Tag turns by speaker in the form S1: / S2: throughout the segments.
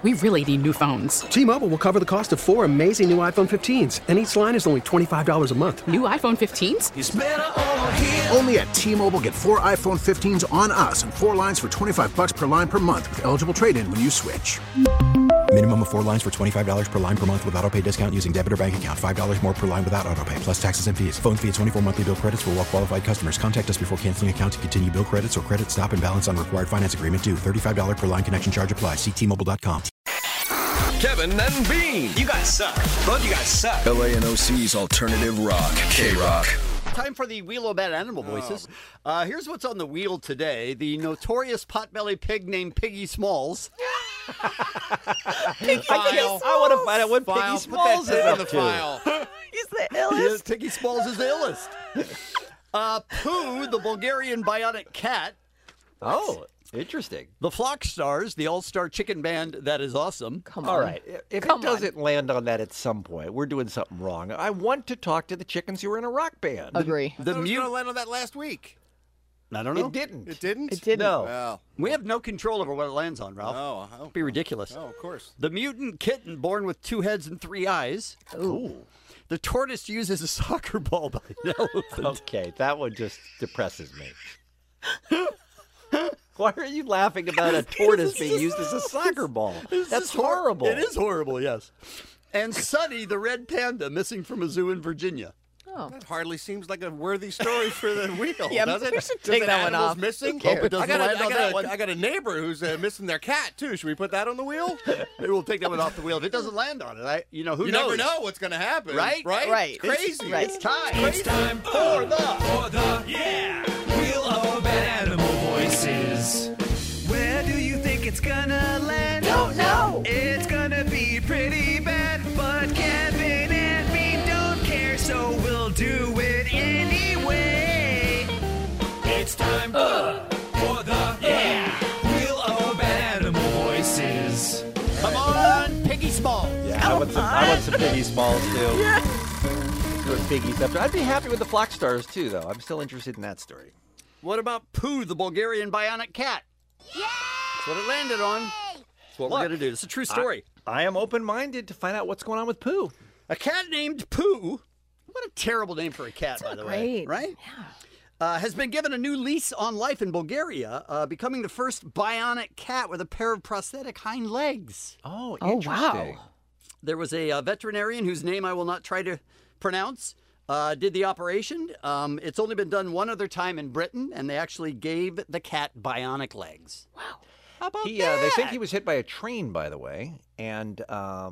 S1: We really need new phones.
S2: T-Mobile will cover the cost of 4 amazing new iPhone 15s, and each line is only $25 a month.
S1: New iPhone 15s?
S3: It's better over here.
S4: Only at T-Mobile, get 4 iPhone 15s on us and 4 lines for $25 per line per month with eligible trade-in when you switch.
S5: Minimum of 4 lines for $25 per line per month with autopay discount using debit or bank account. $5 more per line without autopay, plus taxes and fees. Phone fee at 24 monthly bill credits for well-qualified customers. Contact us before canceling account to continue bill credits or credit stop and balance on required finance agreement due. $35 per line connection charge applies. See T-Mobile.com.
S6: Kevin and Bean.
S7: You guys suck. Both you guys suck.
S6: LANOC's alternative rock. K-Rock.
S7: Time for the Wheel of Bad Animal Voices. Here's what's on the wheel today. The notorious potbelly pig named Piggy Smalls.
S8: Piggy Smalls. I want to find out what Piggy Smalls is
S7: in the file.
S8: He's the illest.
S7: Piggy Smalls is the illest. Pooh, the Bulgarian bionic cat.
S8: Oh, interesting.
S7: The Flock Stars, the all-star chicken band that is awesome.
S8: Come on. All right. If it doesn't land on that at some point, we're doing something wrong. I want to talk to the chickens who are in a rock band.
S9: Agree.
S8: The
S10: was going to land on that last week.
S7: I don't know.
S8: It didn't.
S10: It didn't?
S9: It didn't.
S8: No.
S10: Well,
S7: We have no control over what it lands on, Ralph.
S10: no.
S7: It'd be ridiculous.
S10: Oh, of course.
S7: The mutant kitten born with 2 heads and 3 eyes.
S8: Ooh.
S7: The tortoise uses a soccer ball by an elephant.
S8: Okay, that one just depresses me. Why are you laughing about a tortoise being used as a soccer ball? That's horrible.
S7: It is horrible, yes. And Sunny, the red panda, missing from a zoo in Virginia.
S9: Oh.
S10: That hardly seems like a worthy story for the wheel,
S9: Yeah,
S10: does it?
S9: we should
S10: Does
S9: take
S10: an
S9: that one
S10: animal's
S9: off.
S10: missing?
S7: Hope it doesn't land on that one.
S10: I got a neighbor who's missing their cat, too. Should we put that on the wheel?
S7: Maybe we'll take that one off the wheel. If it doesn't land on it, who
S10: You
S7: knows?
S10: never know what's going to happen.
S7: Right?
S10: Right?
S9: Right.
S10: Crazy.
S9: Right.
S7: It's time.
S3: It's time for the Wheel of Bad Animal Voices. Where do you think it's gonna land?
S9: Don't know.
S3: It's gonna be pretty bad, but Kevin and me don't care, so we'll do it anyway. It's time for the Wheel of Bad Animal Voices.
S7: Come on, Piggy Small.
S8: Yeah, I want some Piggy Smalls, too. Yeah. Doing piggies after. I'd be happy with the Flock Stars, too, though. I'm still interested in that story.
S7: What about Pooh, the Bulgarian bionic cat? That's what it landed on. That's what we're going to do. It's a true story.
S8: I am open-minded to find out what's going on with Pooh.
S7: A cat named Pooh. What a terrible name for a cat, by the way.
S9: Great.
S7: Right? Yeah. Has been given a new lease on life in Bulgaria, becoming the first bionic cat with a pair of prosthetic hind legs.
S8: Oh,
S9: Oh,
S8: interesting.
S9: wow.
S7: There was a veterinarian whose name I will not try to pronounce, did the operation. It's only been done one other time in Britain, and they actually gave the cat bionic legs. Wow. How about that?
S8: They think he was hit by a train, by the way, and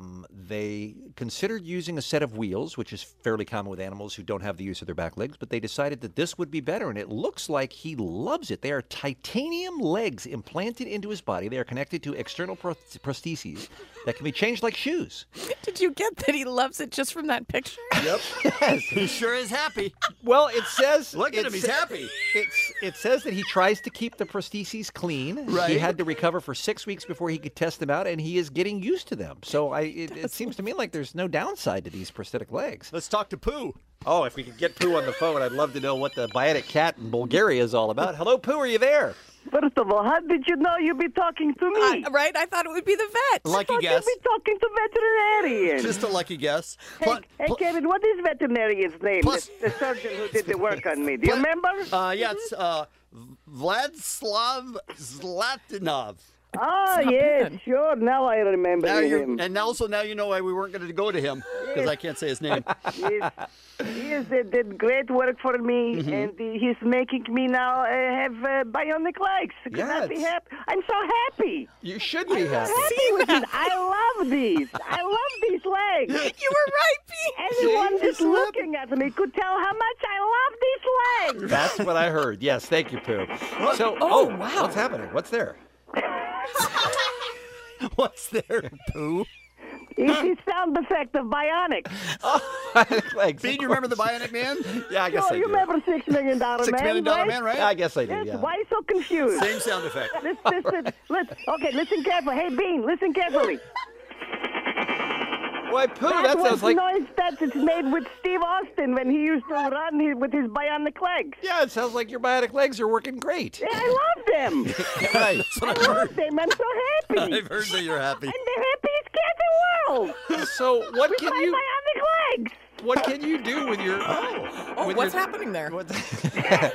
S8: they considered using a set of wheels, which is fairly common with animals who don't have the use of their back legs, but they decided that this would be better, and it looks like he loves it. They are titanium legs implanted into his body. They are connected to external prostheses that can be changed like shoes.
S9: Did you get that he loves it just from that picture?
S7: Yep.
S8: Yes.
S7: He sure is happy.
S8: Well, it says...
S7: Look at him, he's happy.
S8: It says that he tries to keep the prostheses clean.
S7: Right.
S8: He had to recover for 6 weeks before he could test them out, and he is getting used to them. So it seems to me like there's no downside to these prosthetic legs.
S7: Let's talk to Pooh.
S8: Oh, if we could get Pooh on the phone, I'd love to know what the bionic cat in Bulgaria is all about. Hello, Pooh, are you there?
S11: First of all, how did you know you'd be talking to me?
S9: Right? I thought it would be the vet.
S7: Lucky guess.
S11: You'd be talking to veterinarian.
S7: Just a lucky guess.
S11: Hey, Kevin, what is veterinarian's name?
S7: Plus-
S11: The surgeon who did the work on me. Do you remember?
S7: Yeah, it's Vladislav Zlatinov.
S11: Oh, yes, sure. Now I remember him.
S7: And also now you know why we weren't going to go to him, because I can't say his name.
S11: He did great work for me, and he's making me now have bionic legs. Could I be happy? I'm so happy.
S8: You should be happy.
S11: Happy with it. I love these. I love these legs.
S9: You were right, Pete.
S11: Anyone just looking at me could tell how much I love these legs.
S8: That's what I heard. Yes, thank you, Pooh. So,
S9: wow.
S8: What's happening? What's there?
S7: What's there, Pooh?
S11: It's the sound effect of bionic.
S8: Bionic legs.
S7: Bean, you remember the Bionic Man?
S8: Yeah, I guess I do.
S11: You remember $6 million Man?
S7: $6 million
S11: right?
S7: Man, right?
S8: I guess I do,
S11: Yes,
S8: yeah.
S11: why are you so confused?
S7: Same sound effect.
S11: Listen carefully. Hey, Bean, listen carefully.
S8: Why, Pooh, that
S11: That was
S8: sounds like...
S11: noise that it's made with Steve Austin when he used to run with his bionic legs.
S8: Yeah, it sounds like your bionic legs are working great.
S11: Yeah, I love them.
S8: Right.
S7: That's what
S11: I love them. I'm so happy.
S7: I've heard that you're happy.
S11: I'm the happiest cat in the world.
S8: So what
S11: with
S8: can
S11: my
S8: you...
S11: bionic legs.
S8: What can you do with your...
S9: Oh, what's happening there?
S11: What is that?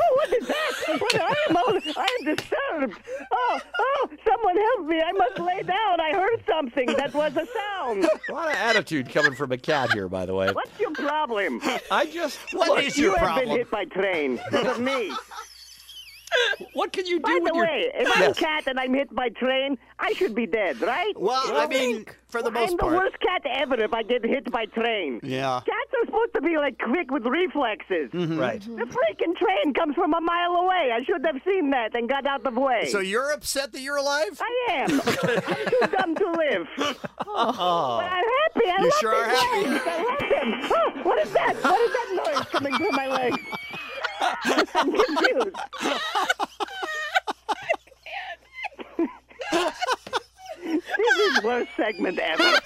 S11: I am disturbed. Oh, someone help me. I must lay down. I heard something. That was a sound.
S8: A lot of attitude coming from a cat here, by the way.
S11: What's your problem?
S8: I just...
S7: What is your
S11: You have
S7: problem?
S11: been hit by train. Because of me.
S8: What can you do
S11: By
S8: with
S11: the
S8: your...
S11: way, if I'm a cat and I'm hit by train, I should be dead, right?
S7: Well, I mean, for the most
S11: I'm
S7: part.
S11: the worst cat ever if I get hit by train.
S7: Yeah.
S11: Cats are supposed to be like quick with reflexes.
S8: Right.
S11: The freaking train comes from a mile away. I should have seen that and got out of the way.
S7: So you're upset that you're alive?
S11: I am. I'm too dumb to live. But I'm happy. I
S7: You
S11: love
S7: sure are
S11: these
S7: happy.
S11: legs. I love them. Oh, what is that? What is that noise coming through my legs? I'm confused. This is the worst segment ever.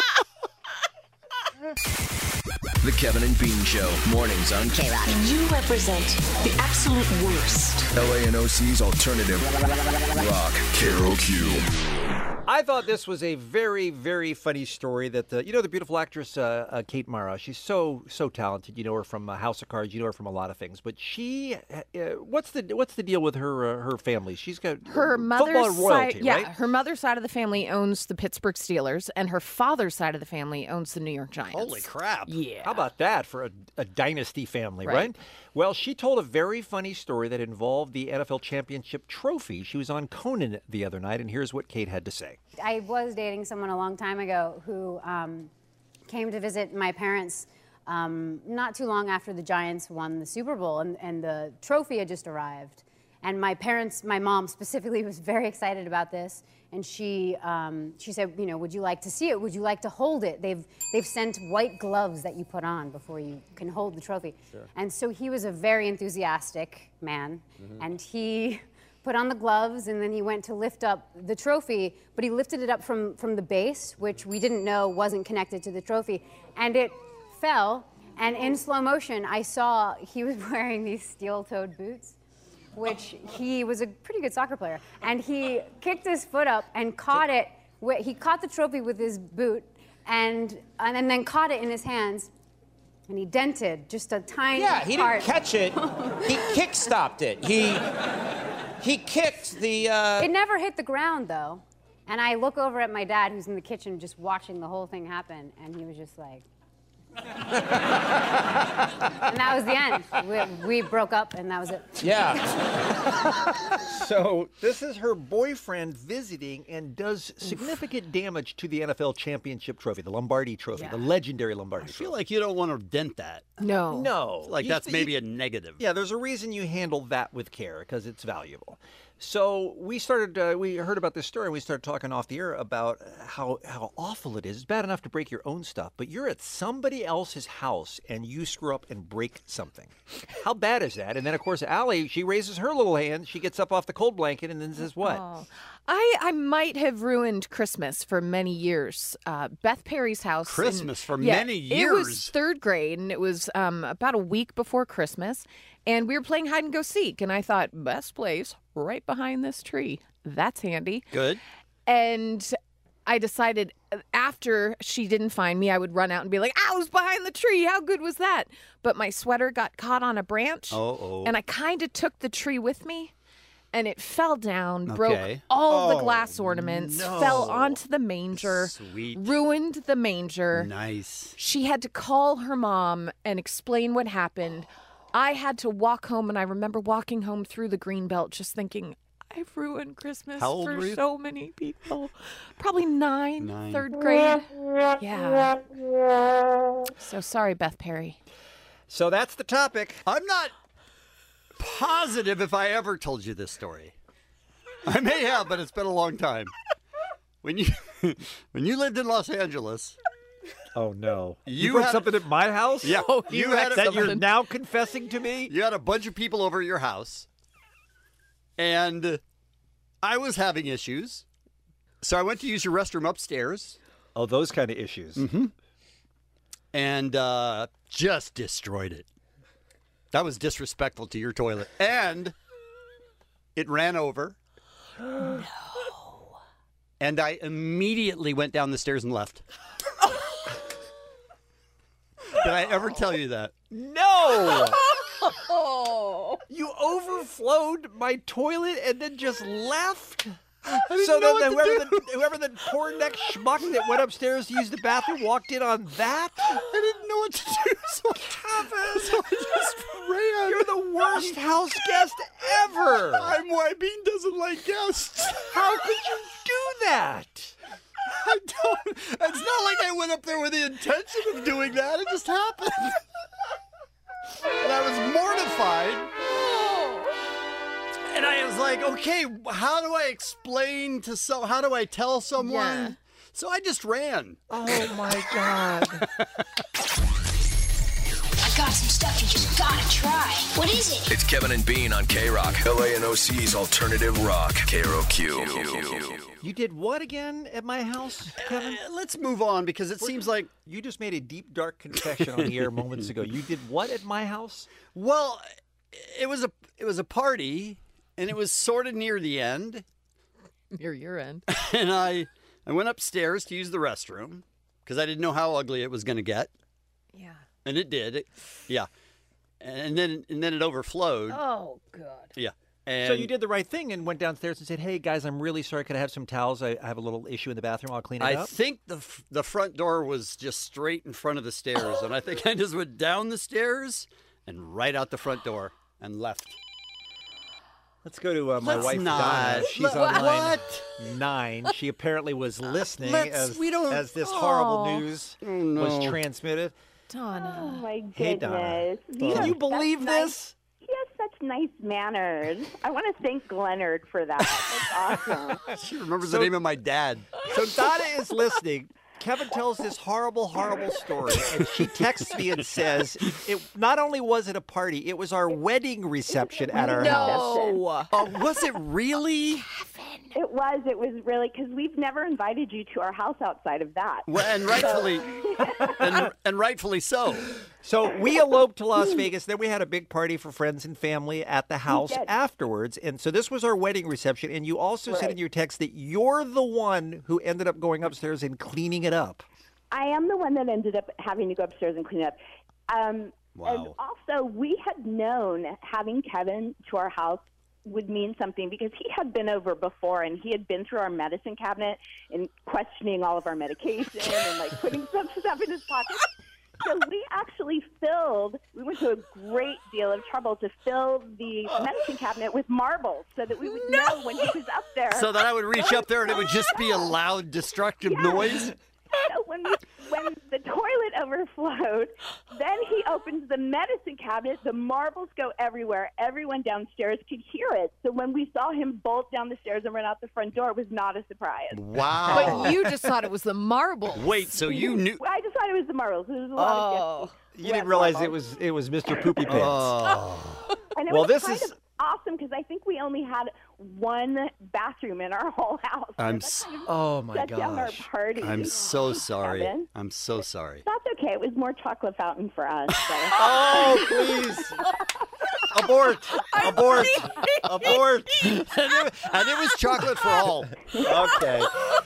S6: The Kevin and Bean Show. Mornings on K-Rock.
S12: You represent the absolute worst.
S6: LA and OC's alternative rock. KROQ.
S8: I thought this was a very, very funny story that, the beautiful actress Kate Mara, she's so talented. You know her from House of Cards. You know her from a lot of things. But she, what's the deal with her family? She's got
S9: Her mother's
S8: football royalty,
S9: side,
S8: right?
S9: her mother's side of the family owns the Pittsburgh Steelers, and her father's side of the family owns the New York Giants.
S7: Holy crap.
S9: Yeah.
S8: How about that for a dynasty family, right? Well, she told a very funny story that involved the NFL championship trophy. She was on Conan the other night, and here's what Kate had to say.
S13: I was dating someone a long time ago who came to visit my parents not too long after the Giants won the Super Bowl, and the trophy had just arrived. And my mom specifically, was very excited about this. And she said, would you like to see it? Would you like to hold it? They've sent white gloves that you put on before you can hold the trophy. Sure. And so he was a very enthusiastic man. Mm-hmm. And he put on the gloves, and then he went to lift up the trophy, but he lifted it up from the base, which we didn't know wasn't connected to the trophy. And it fell, and in slow motion, I saw he was wearing these steel-toed boots, which he was a pretty good soccer player. And he kicked his foot up and caught it. He caught the trophy with his boot and then caught it in his hands. And he dented just a tiny part.
S14: Yeah, he didn't catch it. He kick-stopped it. He kicked the...
S13: It never hit the ground, though. And I look over at my dad, who's in the kitchen just watching the whole thing happen, and he was just like... And that was the end. We broke up, and that was it.
S14: Yeah.
S8: So this is her boyfriend visiting and does significant damage to the NFL championship trophy, the Lombardi trophy, the legendary Lombardi trophy.
S7: I feel like you don't want to dent that.
S9: No.
S8: No.
S7: Like that's maybe a negative.
S8: Yeah, there's a reason you handle that with care, because it's valuable. So we heard about this story, and we started talking off the air about how awful it is. It's bad enough to break your own stuff, but you're at somebody else's house and you screw up and break something. How bad is that? And then, of course, Allie, she raises her little hand. She gets up off the cold blanket and then says what?
S9: Oh. I might have ruined Christmas for many years. Beth Perry's house.
S7: Christmas for many years?
S9: It was third grade, and it was about a week before Christmas. And we were playing hide and go seek. And I thought, best place, right behind this tree. That's handy.
S7: Good.
S9: And I decided after she didn't find me, I would run out and be like, I was behind the tree. How good was that? But my sweater got caught on a branch. And I kind of took the tree with me. And it fell down, broke all the glass ornaments, fell onto the manger, ruined the manger.
S7: Nice.
S9: She had to call her mom and explain what happened. I had to walk home, and I remember walking home through the Greenbelt just thinking, I've ruined Christmas for so many people. Probably nine, third grade. Yeah. So sorry, Beth Perry.
S8: So that's the topic.
S7: I'm not positive if I ever told you this story. I may have, but it's been a long time. When you lived in Los Angeles.
S8: Oh no! You had something at my house?
S7: Yeah,
S8: you had that you're now confessing to me.
S7: You had a bunch of people over at your house, and I was having issues, so I went to use your restroom upstairs.
S8: Oh, those kind of issues.
S7: Mm-hmm. And just destroyed it. That was disrespectful to your toilet. And it ran over.
S9: No.
S7: And I immediately went down the stairs and left. Did I ever tell you that?
S8: No! You overflowed my toilet and then just left? So then whoever the poor neck schmuck that went upstairs to use the bathroom walked in on that?
S7: I didn't know what to do, so I just ran.
S8: You're the worst house guest ever.
S7: I'm why Bean doesn't like guests.
S8: How could you do that?
S7: I don't. It's not like I went up there with the intention of doing that. It just happened. And I was mortified. And I was like, okay, how do I explain to how do I tell someone?
S9: Yeah.
S7: So I just ran.
S8: Oh, my God.
S15: I got some stuff you just gotta try. What is it?
S6: It's Kevin and Bean on K-Rock, LA and OC's alternative rock, KROQ.
S8: You did what again at my house, Kevin?
S7: Let's move on because it seems like
S8: you just made a deep, dark confession on the air moments ago. You did what at my house?
S7: Well, it was a party, and it was sort of near the end.
S9: Near your end.
S7: And I went upstairs to use the restroom because I didn't know how ugly it was going to get.
S9: Yeah.
S7: And it did. Yeah. And then it overflowed.
S9: Oh, God.
S7: Yeah. And
S8: so you did the right thing and went downstairs and said, "Hey guys, I'm really sorry. Could I have some towels? I have a little issue in the bathroom. I'll clean it up."
S7: I think the front door was just straight in front of the stairs, and I think I just went down the stairs and right out the front door and left.
S8: Let's go to my wife, Donna. She's on line 9. She apparently was listening as this horrible news was transmitted.
S9: Donna.
S16: Oh, my goodness.
S8: Hey, Donna.
S16: You
S8: Can
S16: have
S8: you believe
S16: such
S8: this?
S16: He has such nice manners. I want to thank Leonard for that. That's awesome.
S7: She remembers the name of my dad.
S8: So Donna is listening. Kevin tells this horrible, horrible story, and she texts me and says, "It not only was it a party, it was our wedding reception at our house."
S7: Was it really?
S16: It was really, because we've never invited you to our house outside of that.
S7: Well, and rightfully, and rightfully so.
S8: So we eloped to Las Vegas. Then we had a big party for friends and family at the house afterwards. And so this was our wedding reception. And you also said in your text that you're the one who ended up going upstairs and cleaning it up.
S16: I am the one that ended up having to go upstairs and clean it up.
S7: Wow.
S16: And also, we had known having Kevin to our house would mean something because he had been over before and he had been through our medicine cabinet and questioning all of our medication and like putting some stuff in his pocket. So we actually we went to a great deal of trouble to fill the medicine cabinet with marbles so that we would know when he was up there.
S7: So that I would reach up there and it would just be a loud, destructive noise?
S16: So when the toilet overflowed, then he opens the medicine cabinet. The marbles go everywhere. Everyone downstairs could hear it. So when we saw him bolt down the stairs and run out the front door, it was not a surprise.
S7: Wow.
S9: But you just thought it was the marbles.
S7: Wait, so you knew?
S16: I just thought it was the marbles. It was a lot of
S8: You didn't realize it was Mr. Poopy Pants.
S16: And it was kind of awesome because I think we only had one bathroom in our whole house.
S8: Oh my
S16: shut down our
S8: gosh.
S16: party.
S7: I'm so sorry.
S16: Kevin.
S7: I'm so sorry.
S16: That's okay. It was more chocolate fountain for us. So.
S8: Oh, please. Abort. Abort. Abort.
S7: And it was chocolate for all.
S8: Okay.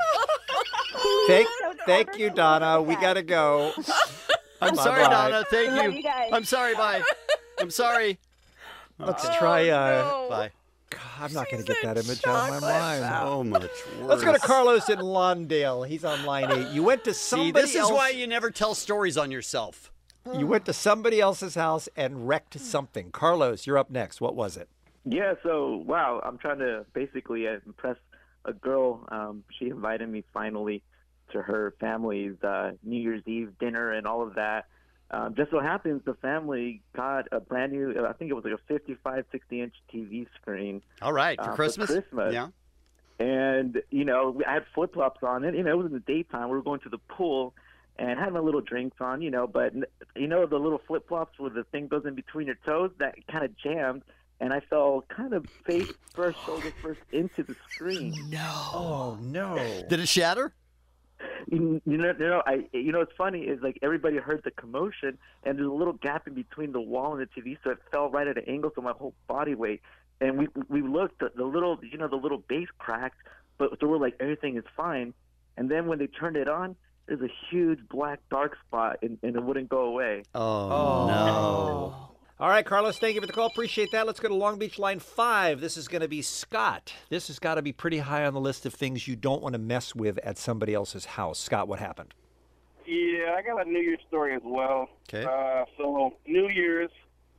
S8: Thank you, Donna. We got to go.
S7: I'm sorry,
S8: Bye-bye.
S7: Donna. Thank
S16: Love
S7: you.
S16: you guys.
S7: I'm sorry. Bye. I'm sorry.
S8: Let's try.
S7: Bye.
S8: God, I'm not going to get that image out of my mind.
S7: So much worse.
S8: Let's go to Carlos in Lawndale. He's on line 8. You went to somebody
S7: See, this is why you never tell stories on yourself.
S8: You went to somebody else's house and wrecked something. Carlos, you're up next. What was it?
S17: Yeah, so, wow, I'm trying to basically impress a girl. She invited me finally to her family's New Year's Eve dinner and all of that. Just so happens the family got a brand new, I think it was like a 55, 60-inch TV screen.
S7: All right, for Christmas? Yeah.
S17: And, you know, I had flip-flops on it. You know, it was in the daytime. We were going to the pool and having a little drinks on, you know, but, you know, the little flip-flops where the thing goes in between your toes, that kind of jammed. And I fell kind of face first, shoulder first into the screen.
S7: No.
S8: Oh, no.
S7: Did it shatter?
S17: What's funny is like everybody heard the commotion, and there's a little gap in between the wall and the TV, so it fell right at an angle to my whole body weight. And we looked, the little base cracked, but so we're like, everything is fine. And then when they turned it on, there's a huge black dark spot, and it wouldn't go away.
S7: Oh, no.
S8: All right, Carlos, thank you for the call. Appreciate that. Let's go to Long Beach line 5. This is going to be Scott. This has got to be pretty high on the list of things you don't want to mess with at somebody else's house. Scott, what happened?
S18: Yeah, I got a New Year's story as well.
S8: Okay.
S18: So, New Year's,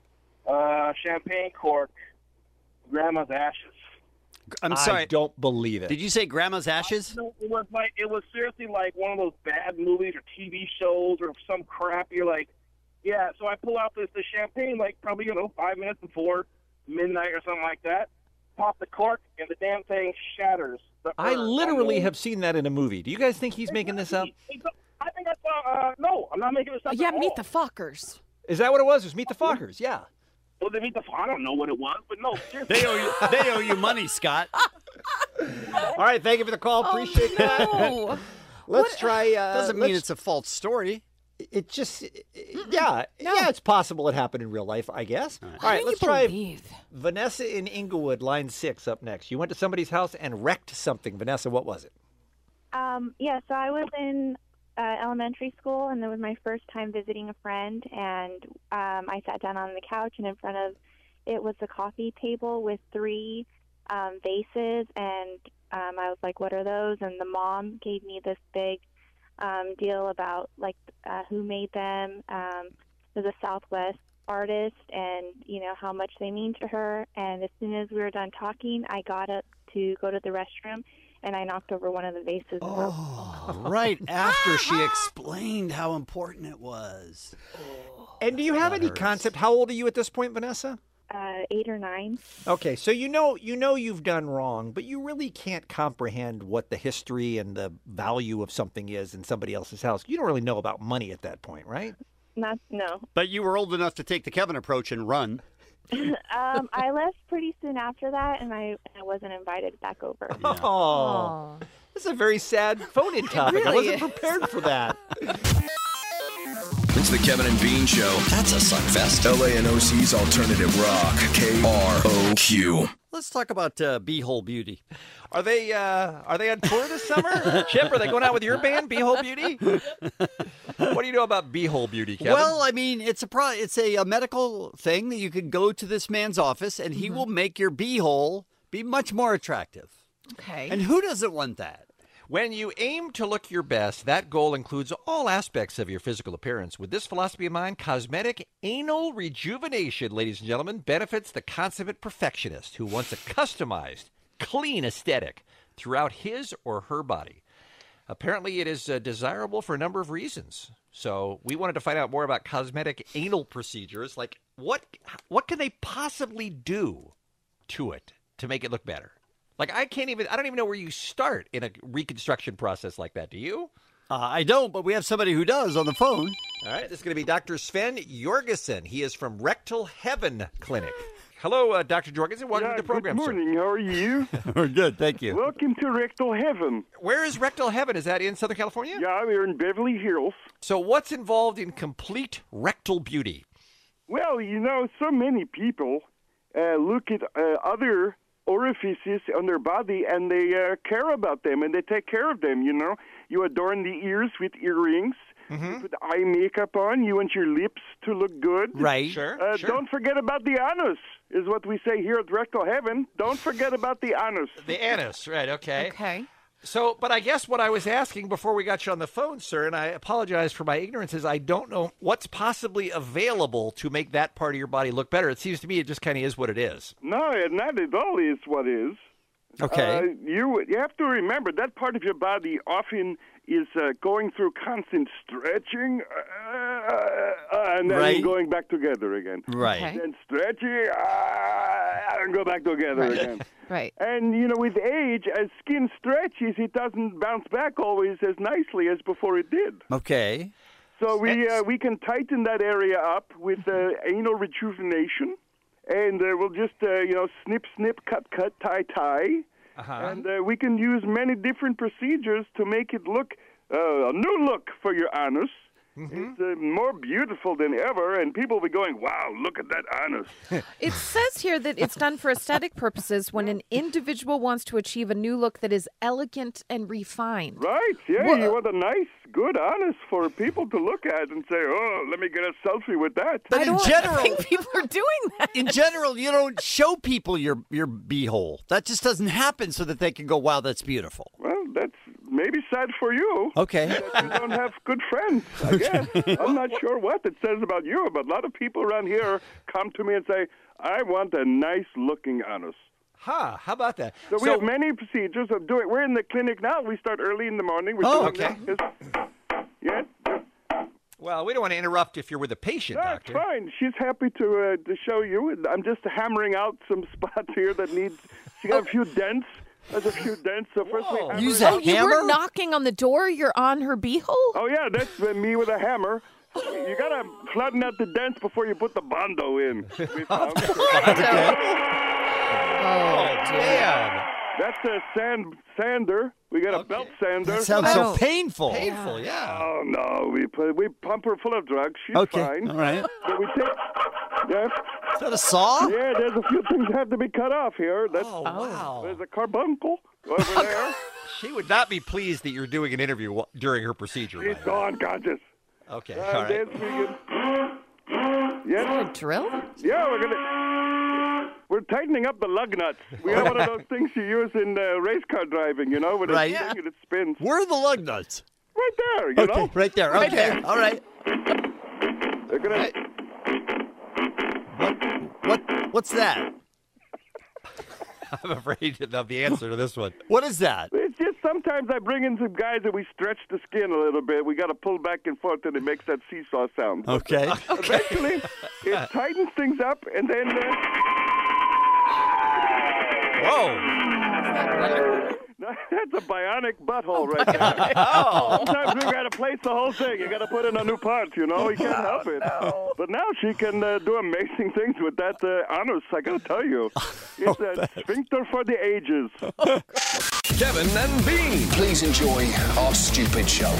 S18: champagne cork, grandma's ashes.
S7: I'm sorry.
S8: I don't believe it.
S7: Did you say grandma's ashes?
S18: It was seriously like one of those bad movies or TV shows or some crap. You're like, yeah. So I pull out the champagne, like probably 5 minutes before midnight or something like that. Pop the cork and the damn thing shatters.
S8: I literally have seen that in a movie. Do you guys think he's making this up?
S18: I think I saw. No, I'm not making this up.
S9: Yeah, Meet the Fockers.
S8: Is that what it was? It was Meet the Fockers, yeah.
S18: Well, they Meet the I don't know what it was, but no, seriously.
S7: They owe you money, Scott.
S8: All right, thank you for the call. Appreciate that. Let's try.
S7: Doesn't mean it's a false story.
S8: It just, yeah, it's possible it happened in real life, I guess. All right, let's try Vanessa in Inglewood, line 6, up next. You went to somebody's house and wrecked something. Vanessa, what was it?
S19: Yeah, so I was in elementary school, and it was my first time visiting a friend, and I sat down on the couch, and in front of it was a coffee table with 3 vases, and I was like, what are those? And the mom gave me this big deal about who made them. There's a Southwest artist, and how much they mean to her. And as soon as we were done talking, I got up to go to the restroom, and I knocked over one of the vases.
S7: Right after she explained how important it was.
S8: And do you have any concept? How old are you at this point, Vanessa?
S19: 8 or 9.
S8: Okay, so you know you've done wrong, but you really can't comprehend what the history and the value of something is in somebody else's house. You don't really know about money at that point, right?
S19: No.
S7: But you were old enough to take the Kevin approach and run.
S19: I left pretty soon after that, and I wasn't invited back over.
S8: Oh, this is a very sad phone-in topic. I wasn't prepared for that.
S6: It's the Kevin and Bean Show. That's a suckfest. LA and OC's alternative rock. KROQ.
S7: Let's talk about Beehole Beauty.
S8: Are they on tour this summer? Chip, are they going out with your band, Beehole Beauty? What do you know about Beehole Beauty, Kevin?
S7: Well, I mean, it's a medical thing that you could go to this man's office, and he will make your beehole be much more attractive.
S9: Okay.
S7: And who doesn't want that?
S8: When you aim to look your best, that goal includes all aspects of your physical appearance. With this philosophy in mind, cosmetic anal rejuvenation, ladies and gentlemen, benefits the consummate perfectionist who wants a customized, clean aesthetic throughout his or her body. Apparently, it is desirable for a number of reasons. So we wanted to find out more about cosmetic anal procedures. Like, what can they possibly do to it to make it look better? Like, I don't even know where you start in a reconstruction process like that. Do you?
S7: I don't, but we have somebody who does on the phone.
S8: All right, this is going to be Dr. Sven Jorgensen. He is from Rectal Heaven Clinic. Hello, Dr. Jorgensen. Welcome to the program,
S20: good morning. How are you?
S7: We're good, thank you.
S20: Welcome to Rectal Heaven.
S8: Where is Rectal Heaven? Is that in Southern California?
S20: Yeah, we're in Beverly Hills.
S8: So what's involved in complete rectal beauty?
S20: Well, so many people look at other orifices on their body, and they care about them, and they take care of them, You adorn the ears with earrings.
S8: Mm-hmm.
S20: You put eye makeup on. You want your lips to look good.
S7: Right.
S8: Sure.
S20: Don't forget about the anus, is what we say here at Rectal Heaven. Don't forget about the anus.
S8: The anus, right, okay.
S9: Okay.
S8: So, but I guess what I was asking before we got you on the phone, sir, and I apologize for my ignorance, is I don't know what's possibly available to make that part of your body look better. It seems to me it just kind of is what it is.
S20: No, not at all is what is.
S7: Okay.
S20: You have to remember that part of your body often is going through constant stretching and then going back together again.
S7: Right.
S9: Okay.
S20: Then stretching and go back together again.
S9: Right.
S20: And, with age, as skin stretches, it doesn't bounce back always as nicely as before it did.
S7: Okay.
S20: So we can tighten that area up with anal rejuvenation. And we'll just, snip, snip, cut, tie.
S8: Uh-huh.
S20: And we can use many different procedures to make it look a new look for your anus. It's more beautiful than ever, and people will be going, wow, look at that anus.
S9: It says here that it's done for aesthetic purposes when an individual wants to achieve a new look that is elegant and refined.
S20: Right, yeah, you want a nice, good anus for people to look at and say, oh, let me get a selfie with that.
S7: But in general,
S9: think people are doing that.
S7: In general, you don't show people your beehole. That just doesn't happen so that they can go, wow, that's beautiful.
S20: Well, that's maybe sad for you.
S7: Okay.
S20: That you don't have good friends, I guess. I'm not sure what it says about you, but a lot of people around here come to me and say, I want a nice-looking anus.
S8: Huh, how about that?
S20: So we have many procedures of doing. We're in the clinic now. We start early in the morning.
S8: Okay.
S20: Yeah.
S8: Well, we don't want to interrupt if you're with a patient,
S20: That's
S8: doctor.
S20: fine. She's happy to show you. I'm just hammering out some spots here that need. She got a few dents. There's a few dents. So first we hammer.
S9: You were knocking on the door? You're on her beehole?
S20: Oh, yeah, that's me with a hammer. You got to flatten out the dents before you put the Bondo in. We found.
S9: Oh,
S8: man.
S20: That's a sander. We got a belt sander.
S7: That sounds so painful.
S8: Painful, yeah.
S20: Oh, no. We pump her full of drugs. She's fine.
S7: All right.
S20: So we take... Yeah.
S7: Is that a saw?
S20: Yeah, there's a few things that have to be cut off here.
S8: Wow.
S20: There's a carbuncle over there.
S8: She would not be pleased that you're doing an interview during her procedure.
S20: She's so unconscious.
S8: Okay, all right.
S20: Yeah.
S9: A drill?
S20: Yeah, we're tightening up the lug nuts. We have one of those things you use in race car driving, you know, with a thing and it spins.
S7: Where are the lug nuts?
S20: Right there, you know.
S7: Right there.
S9: Right
S7: Okay.
S9: there.
S7: All right.
S20: They're gonna.
S7: What's that?
S8: I'm afraid of the answer to this one.
S7: What is that?
S20: It's just sometimes I bring in some guys and we stretch the skin a little bit. We got to pull back and forth and it makes that seesaw sound.
S7: Okay.
S20: Eventually, it tightens things up and then...
S8: Whoa.
S20: That's a bionic butthole right there.
S8: Oh.
S20: Sometimes we got to place the whole thing. You got to put in a new part, you know. You can't help it. No. But now she can do amazing things with that anus, I got to tell you. It's a sphincter for the ages.
S6: Kevin and Bean. Please enjoy our stupid show.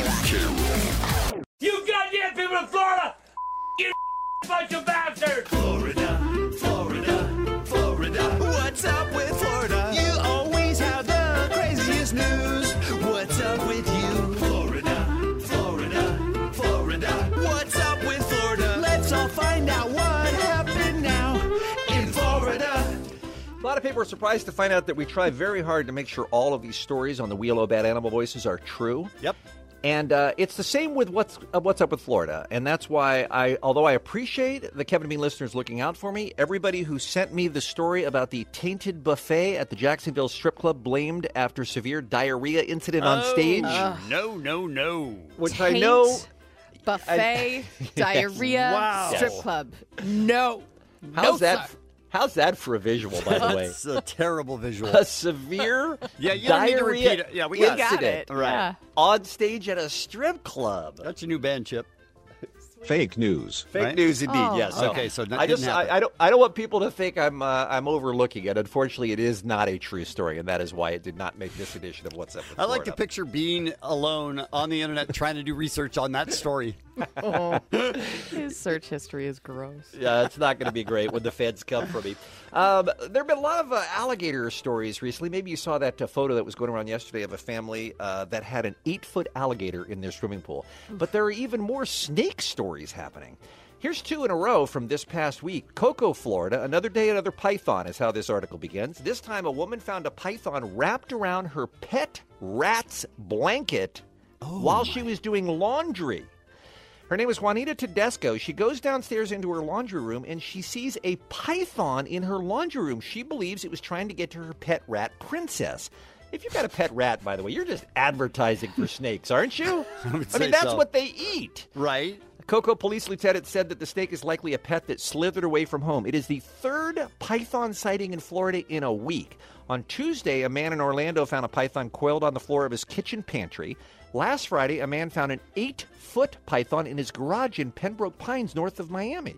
S3: You goddamn people in Florida! You bunch of bastards! Florida, Florida, Florida. What's up with Florida? You always have the craziest news. What's up with you? Florida, Florida, Florida. What's up with Florida? Let's all find out what happened now in Florida.
S8: A lot of people are surprised to find out that we try very hard to make sure all of these stories on the Wheel of Bad Animal Voices are true.
S7: Yep.
S8: And it's the same with what's up with Florida. And that's why although I appreciate the Kevin and Bean listeners looking out for me, everybody who sent me the story about the tainted buffet at the Jacksonville Strip Club blamed after severe diarrhea incident on stage.
S7: No.
S8: Which I know...
S9: Buffet, diarrhea,
S7: Wow.
S9: strip club. No.
S8: How's that for a visual, by the way?
S7: That's a terrible visual.
S8: A severe
S7: Yeah, you don't need to
S8: diarrhea
S7: repeat it. Yeah, we got
S8: incident
S9: it. Right.
S8: on stage at a strip club.
S7: That's your new band, Chip.
S21: Fake news.
S8: Fake
S7: Right?
S8: news, indeed.
S9: Oh.
S8: Yes.
S7: Okay, so that
S8: I
S7: didn't
S8: just
S7: happen.
S8: I don't want people to think I'm overlooking it. Unfortunately, it is not a true story, and that is why it did not make this edition of What's Up with
S7: I like to
S8: Florida.
S7: picture being alone on the internet trying to do research on that story.
S9: His search history is gross.
S8: Yeah, it's not going to be great when the feds come for me. There have been a lot of alligator stories recently. Maybe you saw that photo that was going around yesterday of a family that had an 8-foot alligator in their swimming pool. But there are even more snake stories happening. Here's 2 in a row from this past week. Cocoa, Florida, another day, another python is how this article begins. This time, a woman found a python wrapped around her pet rat's blanket while she was doing laundry. Her name is Juanita Tedesco. She goes downstairs into her laundry room, and she sees a python in her laundry room. She believes it was trying to get to her pet rat, Princess. If you've got a pet rat, by the way, you're just advertising for snakes, aren't you? I mean, that's what they eat.
S7: Right.
S8: Cocoa Police Lieutenant said that the snake is likely a pet that slithered away from home. It is the 3rd python sighting in Florida in a week. On Tuesday, a man in Orlando found a python coiled on the floor of his kitchen pantry. Last Friday, a man found an 8-foot python in his garage in Pembroke Pines, north of Miami.